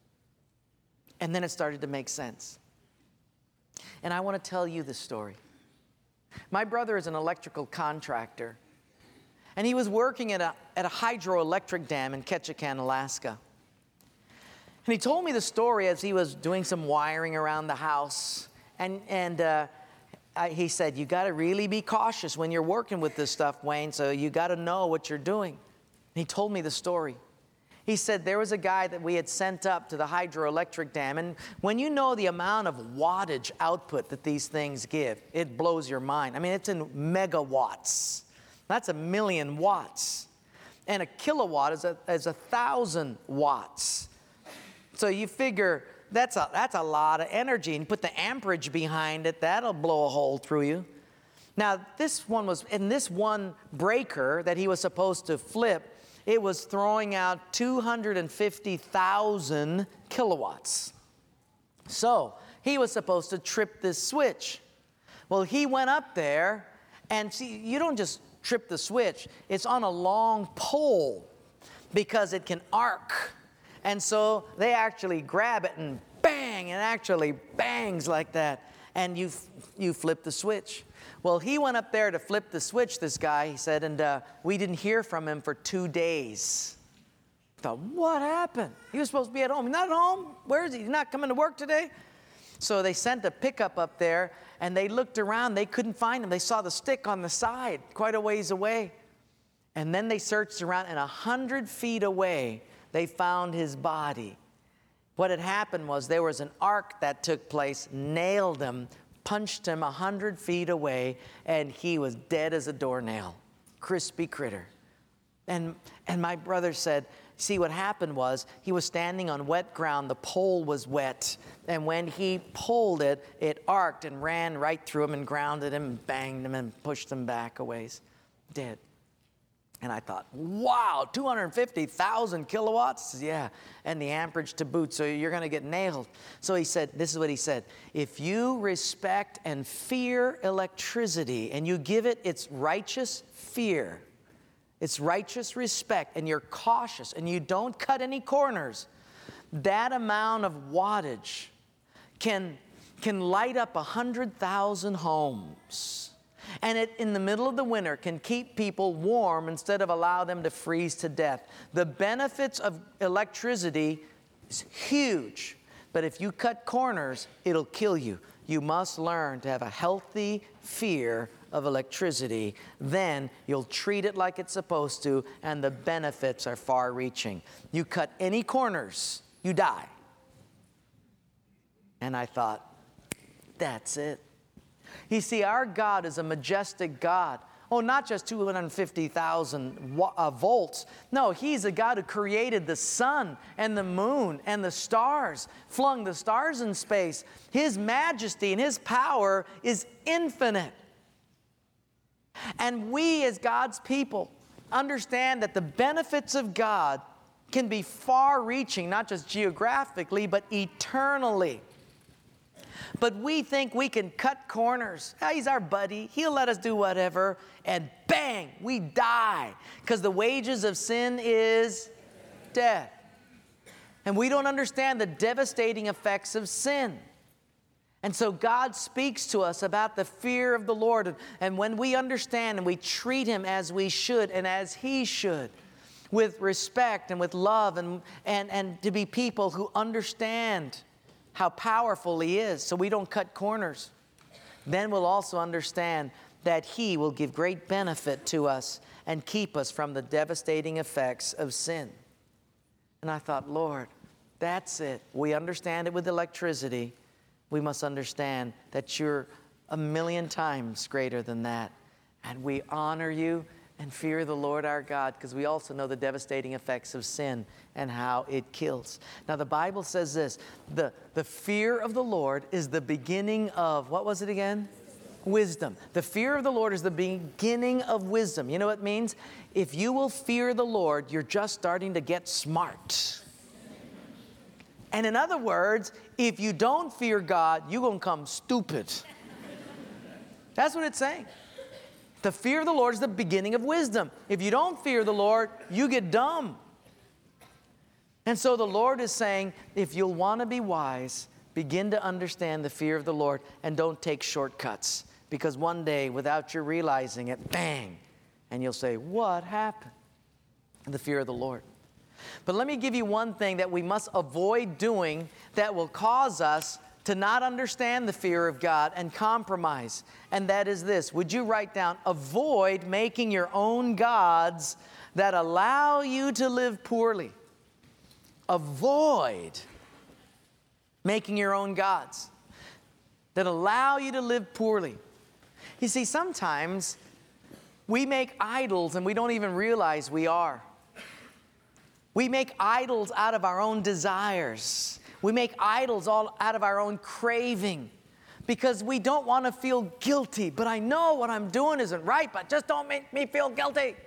And then it started to make sense. And I want to tell you this story. My brother is an electrical contractor. And he was working at a, at a hydroelectric dam in Ketchikan, Alaska. And he told me the story as he was doing some wiring around the house. And, and uh, I, he said, you got to really be cautious when you're working with this stuff, Wayne, so you got to know what you're doing. And he told me the story. He said there was a guy that we had sent up to the hydroelectric dam, and when you know the amount of wattage output that these things give, it blows your mind. I mean, it's in megawatts. That's a million watts. And a kilowatt is a, is a thousand watts. So you figure that's a, that's a lot of energy. And you put the amperage behind it, that'll blow a hole through you. Now, this one was, in this one breaker that he was supposed to flip, it was throwing out two hundred fifty thousand kilowatts. So he was supposed to trip this switch. Well, he went up there, and see, you don't just trip the switch. It's on a long pole because it can arc. And so they actually grab it and bang, it actually bangs like that. And you, you flip the switch. Well, he went up there to flip the switch, this guy, he said, and uh, we didn't hear from him for two days. I thought, what happened? He was supposed to be at home. He's not at home? Where is he? He's not coming to work today? So they sent a pickup up there, and they looked around. They couldn't find him. They saw the stick on the side, quite a ways away. And then they searched around, and a hundred feet away, they found his body. What had happened was there was an ark that took place, nailed him, punched him a hundred feet away, and he was dead as a doornail. Crispy critter. And, and my brother said, see, what happened was he was standing on wet ground. The pole was wet. And when he pulled it, it arced and ran right through him and grounded him and banged him and pushed him back a ways. Dead. And I thought, wow, two hundred fifty thousand kilowatts? Yeah, and the amperage to boot, so you're going to get nailed. So he said, this is what he said, if you respect and fear electricity and you give it its righteous fear, its righteous respect, and you're cautious and you don't cut any corners, that amount of wattage can, can light up one hundred thousand homes. And it, in the middle of the winter, can keep people warm instead of allow them to freeze to death. The benefits of electricity is huge. But if you cut corners, it'll kill you. You must learn to have a healthy fear of electricity. Then you'll treat it like it's supposed to, and the benefits are far-reaching. You cut any corners, you die. And I thought, that's it. You see, our God is a majestic God. Oh, not just two hundred fifty thousand uh, volts. No, He's a God who created the sun and the moon and the stars, flung the stars in space. His majesty and His power is infinite. And we as God's people understand that the benefits of God can be far-reaching, not just geographically, but eternally. But we think we can cut corners. Oh, he's our buddy. He'll let us do whatever. And bang, we die. Because the wages of sin is death. And we don't understand the devastating effects of sin. And so God speaks to us about the fear of the Lord. And, and when we understand and we treat Him as we should and as He should, with respect and with love, and, and, and to be people who understand how powerful He is, so we don't cut corners, then we'll also understand that He will give great benefit to us and keep us from the devastating effects of sin. And I thought, Lord, that's it. We understand it with electricity. We must understand that You're a million times greater than that. And we honor You and fear the Lord our God, because we also know the devastating effects of sin and how it kills. Now, the Bible says this, the, the fear of the Lord is the beginning of, what was it again? Wisdom. The fear of the Lord is the beginning of wisdom. You know what it means? If you will fear the Lord, you're just starting to get smart. And in other words, if you don't fear God, you're going to come stupid. That's what it's saying. The fear of the Lord is the beginning of wisdom. If you don't fear the Lord, you get dumb. And so the Lord is saying, if you'll want to be wise, begin to understand the fear of the Lord and don't take shortcuts. Because one day, without you realizing it, bang, and you'll say, what happened? The fear of the Lord. But let me give you one thing that we must avoid doing that will cause us to not understand the fear of God and compromise. And that is this. Would you write down, avoid making your own gods that allow you to live poorly. Avoid making your own gods that allow you to live poorly. You see, sometimes we make idols and we don't even realize we are. We make idols out of our own desires. We make idols all out of our own craving because we don't want to feel guilty. But I know what I'm doing isn't right, but just don't make me feel guilty.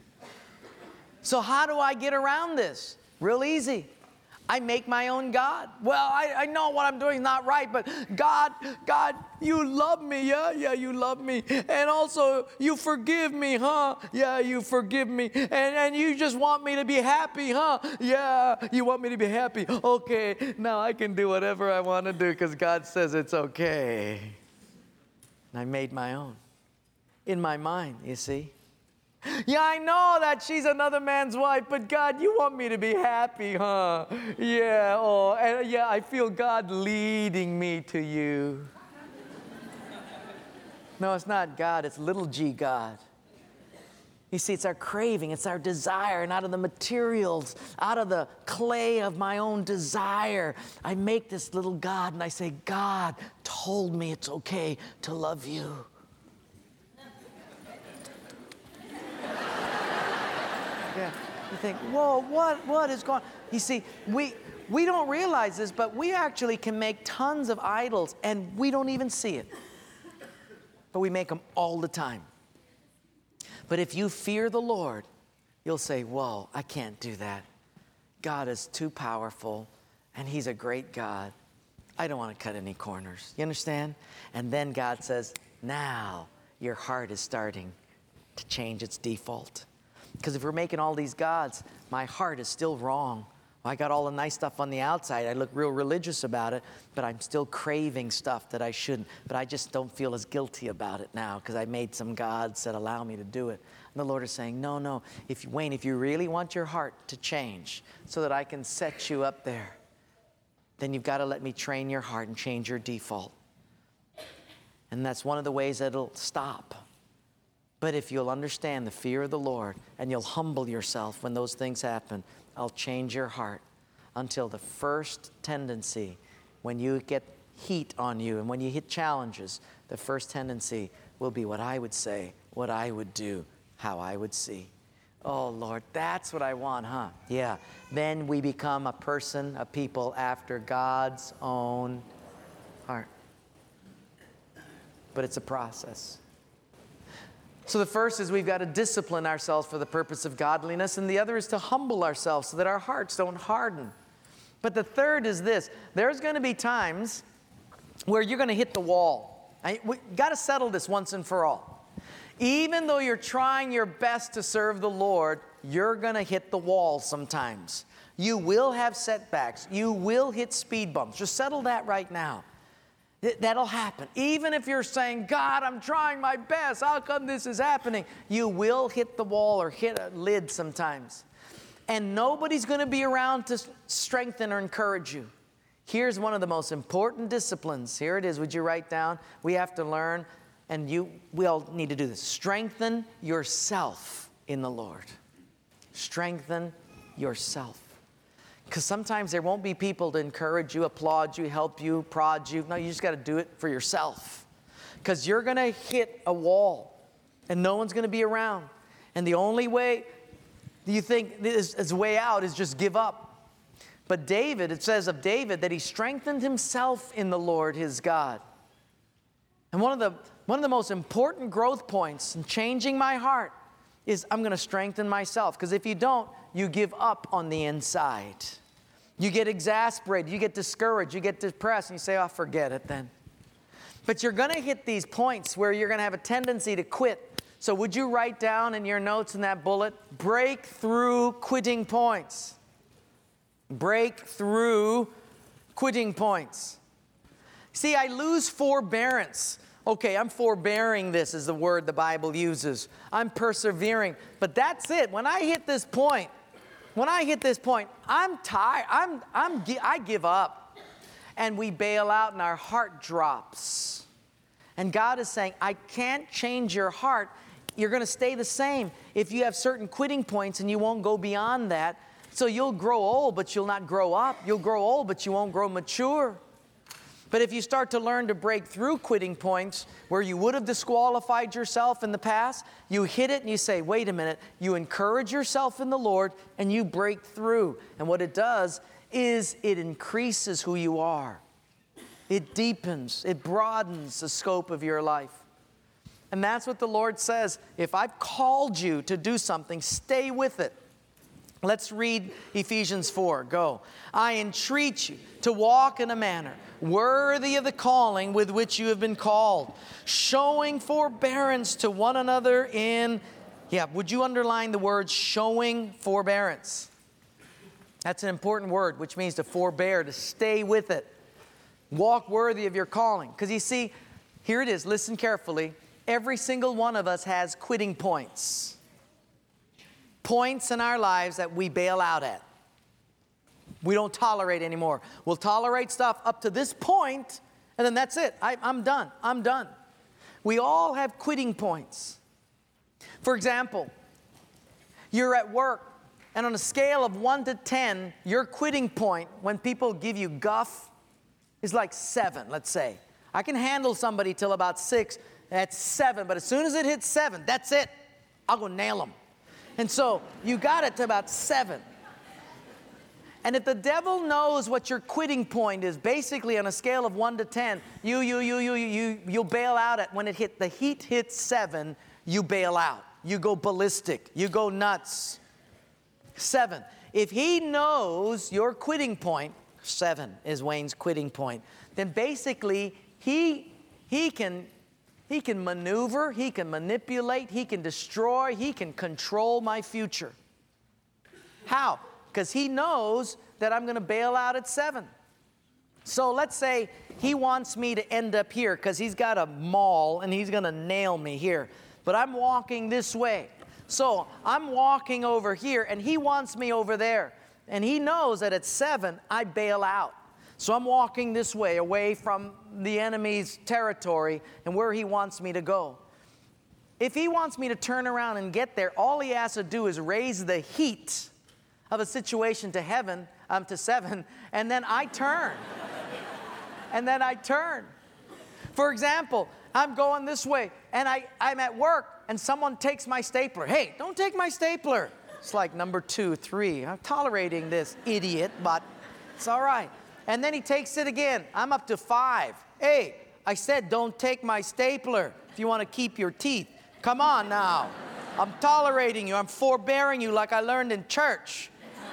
So how do I get around this? Real easy. I make my own God. Well, I, I know what I'm doing is not right, but God, God, you love me, yeah? Yeah, you love me. And also, you forgive me, huh? Yeah, you forgive me. And, and you just want me to be happy, huh? Yeah, you want me to be happy. Okay, now I can do whatever I want to do because God says it's okay. And I made my own. In my mind, you see. Yeah, I know that she's another man's wife, but God, you want me to be happy, huh? Yeah, oh, and yeah, I feel God leading me to you. No, it's not God, it's little g God. You see, it's our craving, it's our desire, and out of the materials, out of the clay of my own desire, I make this little God, and I say, God told me it's okay to love you. Yeah. You think, whoa, what, what is going on? You see, we, we don't realize this, but we actually can make tons of idols, and we don't even see it. But we make them all the time. But if you fear the Lord, you'll say, whoa, I can't do that. God is too powerful, and He's a great God. I don't want to cut any corners. You understand? And then God says, now your heart is starting to change its default. Because if we're making all these gods, my heart is still wrong. I got all the nice stuff on the outside. I look real religious about it, but I'm still craving stuff that I shouldn't. But I just don't feel as guilty about it now because I made some gods that allow me to do it. And the Lord is saying, no, no. If Wayne, if you really want your heart to change so that I can set you up there, then you've got to let me train your heart and change your default. And that's one of the ways that it'll stop. But if you'll understand the fear of the Lord and you'll humble yourself when those things happen, I'll change your heart until the first tendency, when you get heat on you and when you hit challenges, the first tendency will be what I would say, what I would do, how I would see. Oh, Lord, that's what I want, huh? Yeah. Then we become a person, a people after God's own heart. But it's a process. So the first is we've got to discipline ourselves for the purpose of godliness, and the other is to humble ourselves so that our hearts don't harden. But the third is this. There's going to be times where you're going to hit the wall. I, we got to settle this once and for all. Even though you're trying your best to serve the Lord, you're going to hit the wall sometimes. You will have setbacks. You will hit speed bumps. Just settle that right now. That'll happen. Even if you're saying, God, I'm trying my best. How come this is happening? You will hit the wall or hit a lid sometimes. And nobody's going to be around to strengthen or encourage you. Here's one of the most important disciplines. Here it is. Would you write down? We have to learn, and you, we all need to do this. Strengthen yourself in the Lord. Strengthen yourself. Because sometimes there won't be people to encourage you, applaud you, help you, prod you. No, you just got to do it for yourself. Because you're going to hit a wall, and no one's going to be around. And the only way you think is, is way out is just give up. But David, it says of David that he strengthened himself in the Lord his God. And one of the, one of the most important growth points in changing my heart is I'm going to strengthen myself. Because if you don't, you give up on the inside. You get exasperated, you get discouraged, you get depressed, and you say, oh, forget it then. But you're going to hit these points where you're going to have a tendency to quit. So would you write down in your notes in that bullet, breakthrough quitting points. Breakthrough quitting points. See, I lose forbearance. Okay, I'm forbearing, this is the word the Bible uses. I'm persevering. But that's it. When I hit this point, when I hit this point, I'm tired. I'm, I'm, I give up. And we bail out and our heart drops. And God is saying, I can't change your heart. You're going to stay the same. If you have certain quitting points and you won't go beyond that, so you'll grow old, but you'll not grow up. You'll grow old, but you won't grow mature. But if you start to learn to break through quitting points where you would have disqualified yourself in the past, you hit it and you say, wait a minute, you encourage yourself in the Lord and you break through. And what it does is it increases who you are. It deepens, it broadens the scope of your life. And that's what the Lord says. If I've called you to do something, stay with it. Let's read Ephesians four. Go. I entreat you to walk in a manner worthy of the calling with which you have been called, showing forbearance to one another in, yeah, would you underline the word showing forbearance? That's an important word, which means to forbear, to stay with it. Walk worthy of your calling. Because you see, here it is, listen carefully. Every single one of us has quitting points. Points in our lives that we bail out at. We don't tolerate anymore. We'll tolerate stuff up to this point, and then that's it. I, I'm done. I'm done. We all have quitting points. For example, You're at work, and on a scale of one to ten, your quitting point when people give you guff is like seven, let's say. I can handle somebody till about six, that's seven, but as soon as it hits seven, that's it. I'll go nail them. And so you got it to about seven. And if the devil knows what your quitting point is, basically on a scale of one to ten, you, you, you, you, you, you, you'll bail out at when it hit, the heat hits seven, you bail out. You go ballistic. You go nuts. Seven. If he knows your quitting point, seven is Wayne's quitting point, then basically he, he can, he can maneuver, he can manipulate, he can destroy, he can control my future. How? Because he knows that I'm going to bail out at seven. So let's say he wants me to end up here because he's got a maul and he's going to nail me here. But I'm walking this way. So I'm walking over here and he wants me over there. And he knows that at seven, I bail out. So I'm walking this way, away from the enemy's territory and where he wants me to go. If he wants me to turn around and get there, all he has to do is raise the heat of a situation to heaven, um, to seven, and then I turn. and then I turn. For example, I'm going this way, and I, I'm at work, and someone takes my stapler. Hey, don't take my stapler. It's like number two, three. I'm tolerating this idiot, but it's all right. And then he takes it again. I'm up to five. Hey, I said don't take my stapler if you want to keep your teeth. Come on now. I'm tolerating you. I'm forbearing you like I learned in church.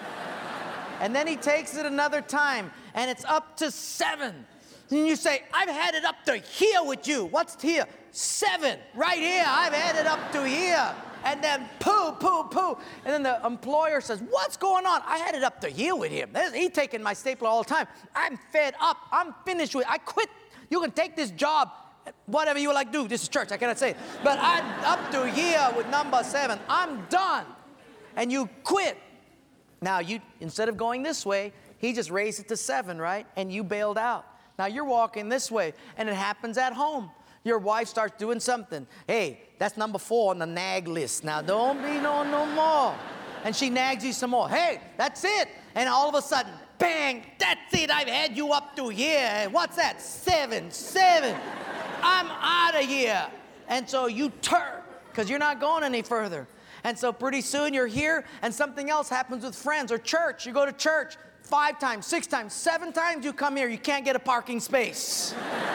And then he takes it another time, and it's up to seven. And you say, I've had it up to here with you. What's here? Seven. Right here. I've had it up to here. And then poo, poo, poo. And then the employer says, what's going on? I had it up to here with him. He's taking my stapler all the time. I'm fed up. I'm finished with it. I quit. You can take this job. Whatever you like to do. This is church. I cannot say it. But I'm up to here with number seven. I'm done. And you quit. Now, you instead of going this way, he just raised it to seven, right? And you bailed out. Now, you're walking this way, and it happens at home. Your wife starts doing something. Hey, that's number four on the nag list. Now, don't be no, no more. And she nags you some more. Hey, that's it. And all of a sudden, bang, that's it. I've had you up to here. What's that? Seven, seven. I'm out of here. And so you turn, because you're not going any further. And so pretty soon you're here, and something else happens with friends or church. You go to church five times, six times, seven times you come here. You can't get a parking space.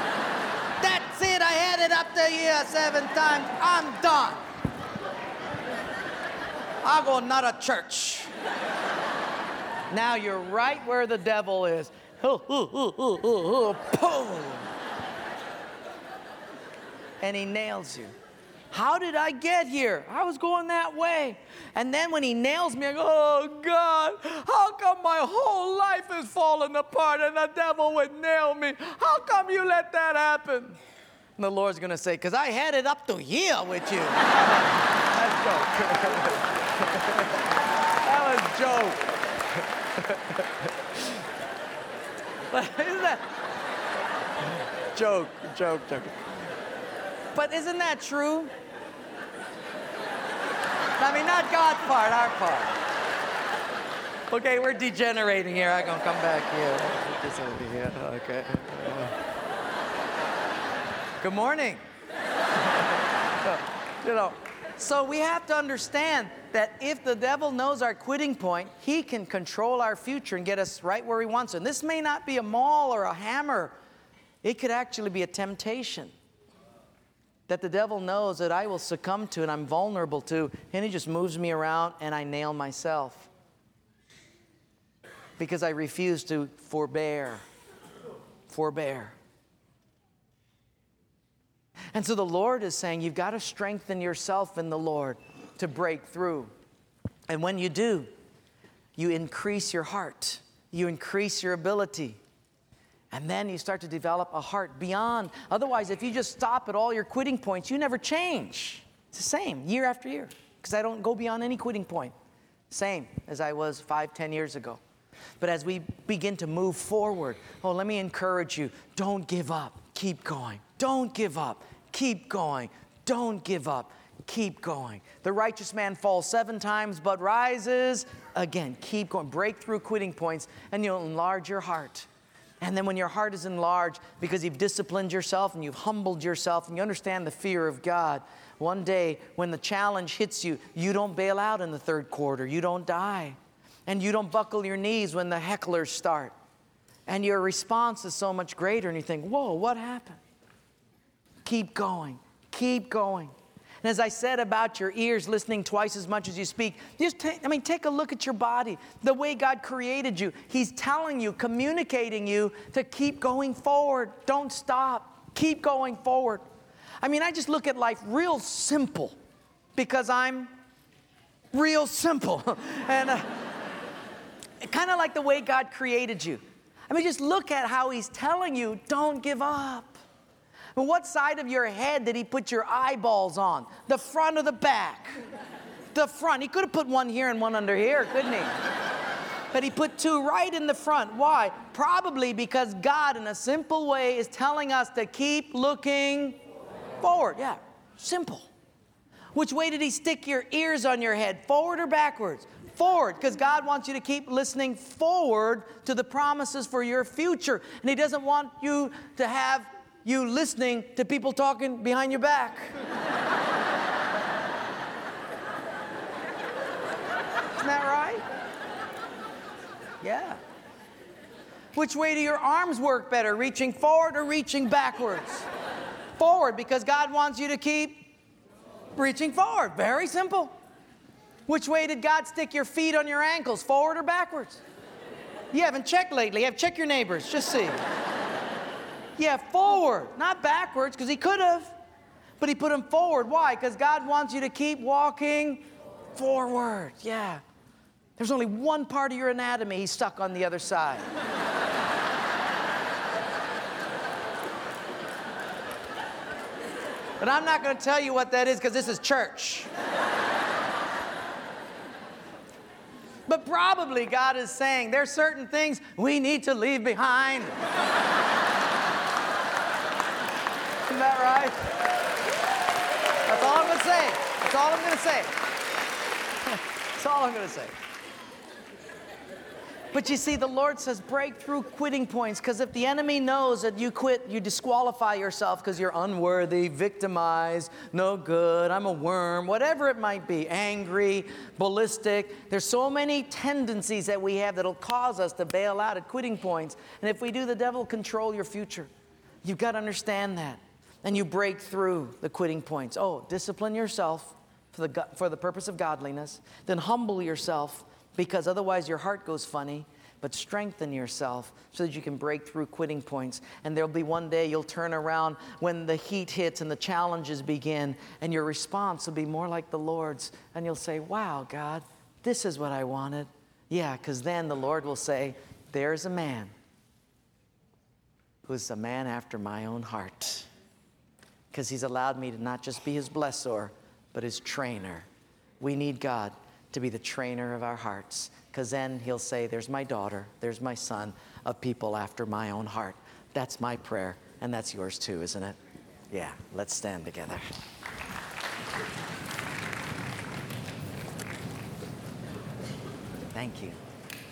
That's it. I had it up to here seven times. I'm done. I'll go another church. Now you're right where the devil is. And he nails you. How did I get here? I was going that way. And then when he nails me, I go, oh, God, how come my whole life is falling apart and the devil would nail me? How come you let that happen? And the Lord's going to say, because I had it up to here with you. That's joke. That was joke. But isn't that? Joke, joke, joke. But isn't that true? I mean, not God's part, our part. Okay, we're degenerating here. I'm going to come back here. This over here. Okay. Good morning. So, you know, so we have to understand that if the devil knows our quitting point, he can control our future and get us right where he wants. And this may not be a maul or a hammer. It could actually be a temptation that the devil knows that I will succumb to and I'm vulnerable to, and he just moves me around and I nail myself because I refuse to forbear, forbear. And so the Lord is saying you've got to strengthen yourself in the Lord to break through. And when you do, you increase your heart, you increase your ability. And then you start to develop a heart beyond. Otherwise, if you just stop at all your quitting points, you never change. It's the same year after year because I don't go beyond any quitting point. Same as I was five, ten years ago. But as we begin to move forward, oh, let me encourage you. Don't give up. Keep going. Don't give up. Keep going. Don't give up. Keep going. The righteous man falls seven times but rises again. Keep going. Break through quitting points and you'll enlarge your heart. And then when your heart is enlarged because you've disciplined yourself and you've humbled yourself and you understand the fear of God, one day when the challenge hits you, you don't bail out in the third quarter. You don't die. And you don't buckle your knees when the hecklers start. And your response is so much greater and you think, whoa, what happened? Keep going. Keep going. And as I said about your ears listening twice as much as you speak, just take, I mean, take a look at your body, the way God created you. He's telling you, communicating you to keep going forward. Don't stop. Keep going forward. I mean, I just look at life real simple because I'm real simple. and uh, kind of like the way God created you. I mean, just look at how He's telling you, don't give up. But what side of your head did He put your eyeballs on? The front or the back? The front. He could have put one here and one under here, couldn't He? But He put two right in the front. Why? Probably because God, in a simple way, is telling us to keep looking forward. Yeah, simple. Which way did He stick your ears on your head? Forward or backwards? Forward, because God wants you to keep listening forward to the promises for your future. And He doesn't want you to have you listening to people talking behind your back. Isn't that right? Yeah. Which way do your arms work better, reaching forward or reaching backwards? Forward, because God wants you to keep reaching forward. Very simple. Which way did God stick your feet on your ankles, forward or backwards? You haven't checked lately. Have check your neighbors, just see. Yeah, forward, not backwards, because He could have. But He put them forward. Why? Because God wants you to keep walking forward. Yeah. There's only one part of your anatomy He's stuck on the other side. But I'm not going to tell you what that is because this is church. But probably God is saying there's certain things we need to leave behind. Isn't that right? That's all I'm going to say. That's all I'm going to say. That's all I'm going to say. But you see, the Lord says break through quitting points, because if the enemy knows that you quit, you disqualify yourself because you're unworthy, victimized, no good, I'm a worm, whatever it might be, angry, ballistic. There's so many tendencies that we have that'll cause us to bail out at quitting points. And if we do, the devil will control your future. You've got to understand that. And you break through the quitting points. Oh, discipline yourself for the, for the purpose of godliness. Then humble yourself, because otherwise your heart goes funny. But strengthen yourself so that you can break through quitting points. And there'll be one day you'll turn around when the heat hits and the challenges begin, and your response will be more like the Lord's. And you'll say, wow, God, this is what I wanted. Yeah, because then the Lord will say, there's a man who's a man after my own heart. Because He's allowed me to not just be His blessor, but His trainer. We need God to be the trainer of our hearts, because then He'll say, there's my daughter, there's my son, of people after my own heart. That's my prayer, and that's yours too, isn't it? Yeah, let's stand together. Thank you.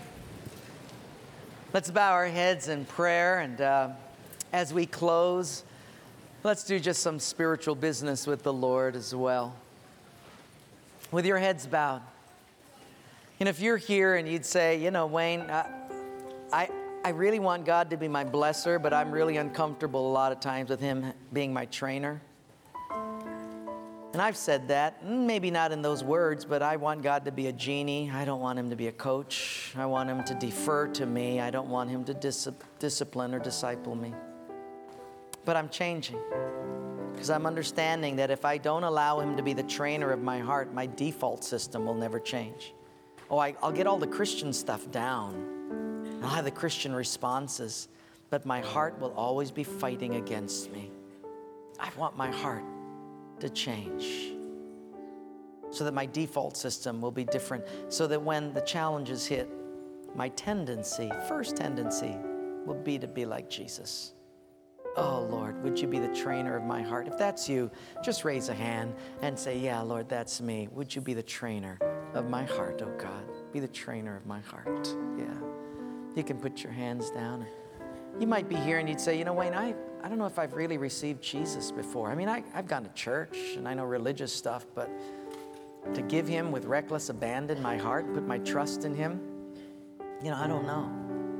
Let's bow our heads in prayer, and uh, as we close, let's do just some spiritual business with the Lord as well. With your heads bowed. And if you're here and you'd say, you know, Wayne, uh, I, I really want God to be my blesser, but I'm really uncomfortable a lot of times with Him being my trainer. And I've said that, maybe not in those words, but I want God to be a genie. I don't want Him to be a coach. I want Him to defer to me. I don't want Him to dis- discipline or disciple me. But I'm changing, because I'm understanding that if I don't allow Him to be the trainer of my heart, my default system will never change. Oh, I, I'll get all the Christian stuff down. I'll have the Christian responses, but my heart will always be fighting against me. I want my heart to change so that my default system will be different, so that when the challenges hit, my tendency, first tendency, will be to be like Jesus. Oh, Lord, would you be the trainer of my heart? If that's you, just raise a hand and say, yeah, Lord, that's me. Would you be the trainer of my heart, oh God? Be the trainer of my heart. Yeah. You can put your hands down. You might be here and you'd say, you know, Wayne, I, I don't know if I've really received Jesus before. I mean, I, I've gone to church and I know religious stuff, but to give him with reckless abandon my heart, put my trust in him, you know, I don't know.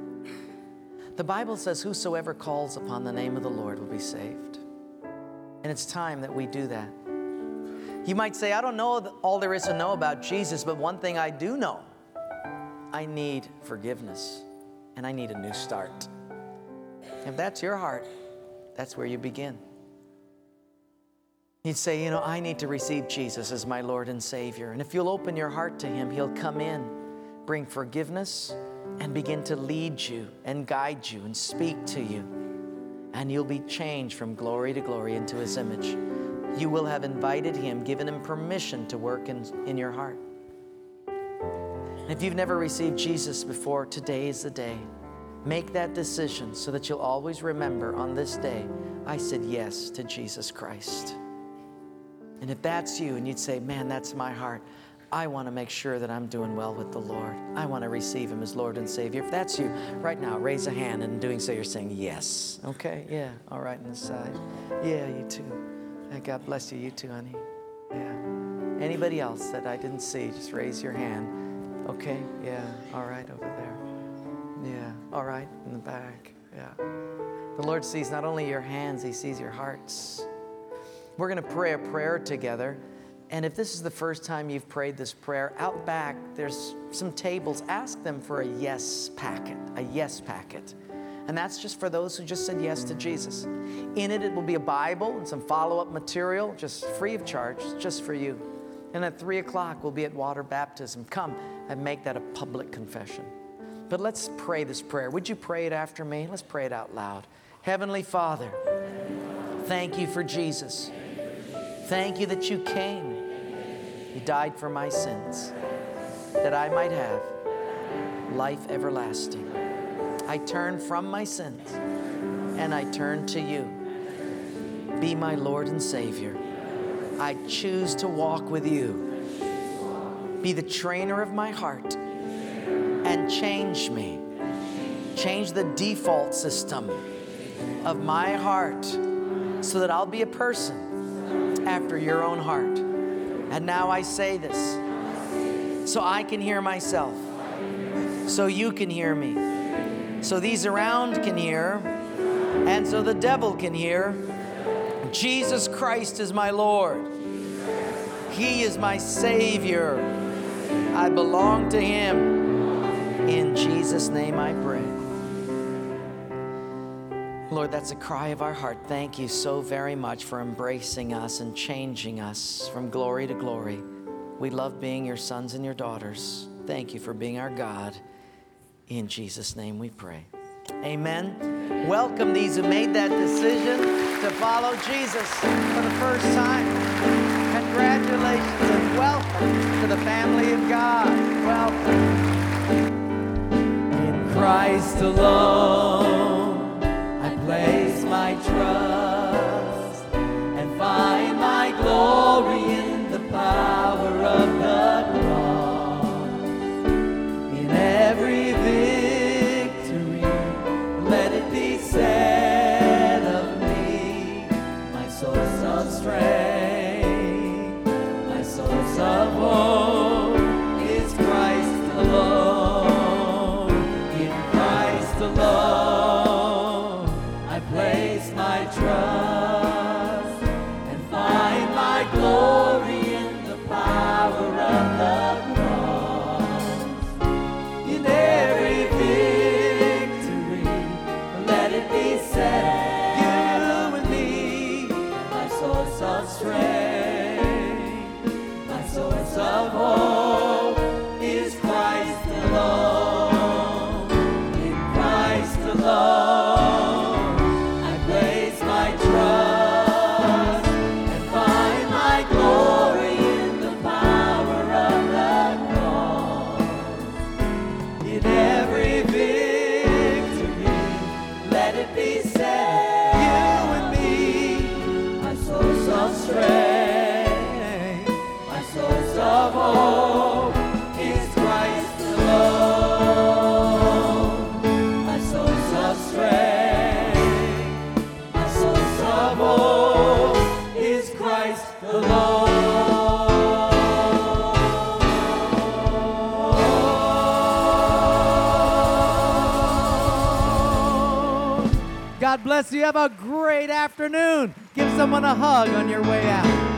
The Bible says, whosoever calls upon the name of the Lord will be saved. And it's time that we do that. You might say, I don't know all there is to know about Jesus, but one thing I do know, I need forgiveness and I need a new start. If that's your heart, that's where you begin. You'd say, you know, I need to receive Jesus as my Lord and Savior. And if you'll open your heart to him, he'll come in, bring forgiveness, and begin to lead you and guide you and speak to you. And you'll be changed from glory to glory into his image. You will have invited him, given him permission to work in, in your heart. And if you've never received Jesus before, today is the day. Make that decision so that you'll always remember on this day, I said yes to Jesus Christ. And if that's you and you'd say, man, that's my heart, I want to make sure that I'm doing well with the Lord. I want to receive him as Lord and Savior. If that's you, right now, raise a hand, and in doing so, you're saying yes. Okay, yeah, all right, on the side. Yeah, you too. And God bless you, you too, honey. Yeah. Anybody else that I didn't see, just raise your hand. Okay, yeah, all right, over there. Yeah, all right, in the back, yeah. The Lord sees not only your hands, he sees your hearts. We're going to pray a prayer together. And if this is the first time you've prayed this prayer, out back, there's some tables. Ask them for a yes packet, a yes packet. And that's just for those who just said yes to Jesus. In it, it will be a Bible and some follow-up material, just free of charge, just for you. And at three o'clock, we'll be at water baptism. Come and make that a public confession. But let's pray this prayer. Would you pray it after me? Let's pray it out loud. Heavenly Father, thank you for Jesus. Thank you that you came. You died for my sins, that I might have life everlasting. I turn from my sins, and I turn to you. Be my Lord and Savior. I choose to walk with you. Be the trainer of my heart, and change me. Change the default system of my heart so that I'll be a person after your own heart. And now I say this so I can hear myself, so you can hear me, so these around can hear, and so the devil can hear. Jesus Christ is my Lord. He is my Savior. I belong to him. In Jesus' name I pray. Lord, that's a cry of our heart. Thank you so very much for embracing us and changing us from glory to glory. We love being your sons and your daughters. Thank you for being our God. In Jesus' name we pray. Amen. Welcome these who made that decision to follow Jesus for the first time. Congratulations and welcome to the family of God. Welcome. In Christ alone, I place my trust and find my glory in the power of the cross. In every victory, let it be said of me, my source of strength, my source of hope is Christ alone. In Christ alone. God bless you. Have a great afternoon. Give someone a hug on your way out.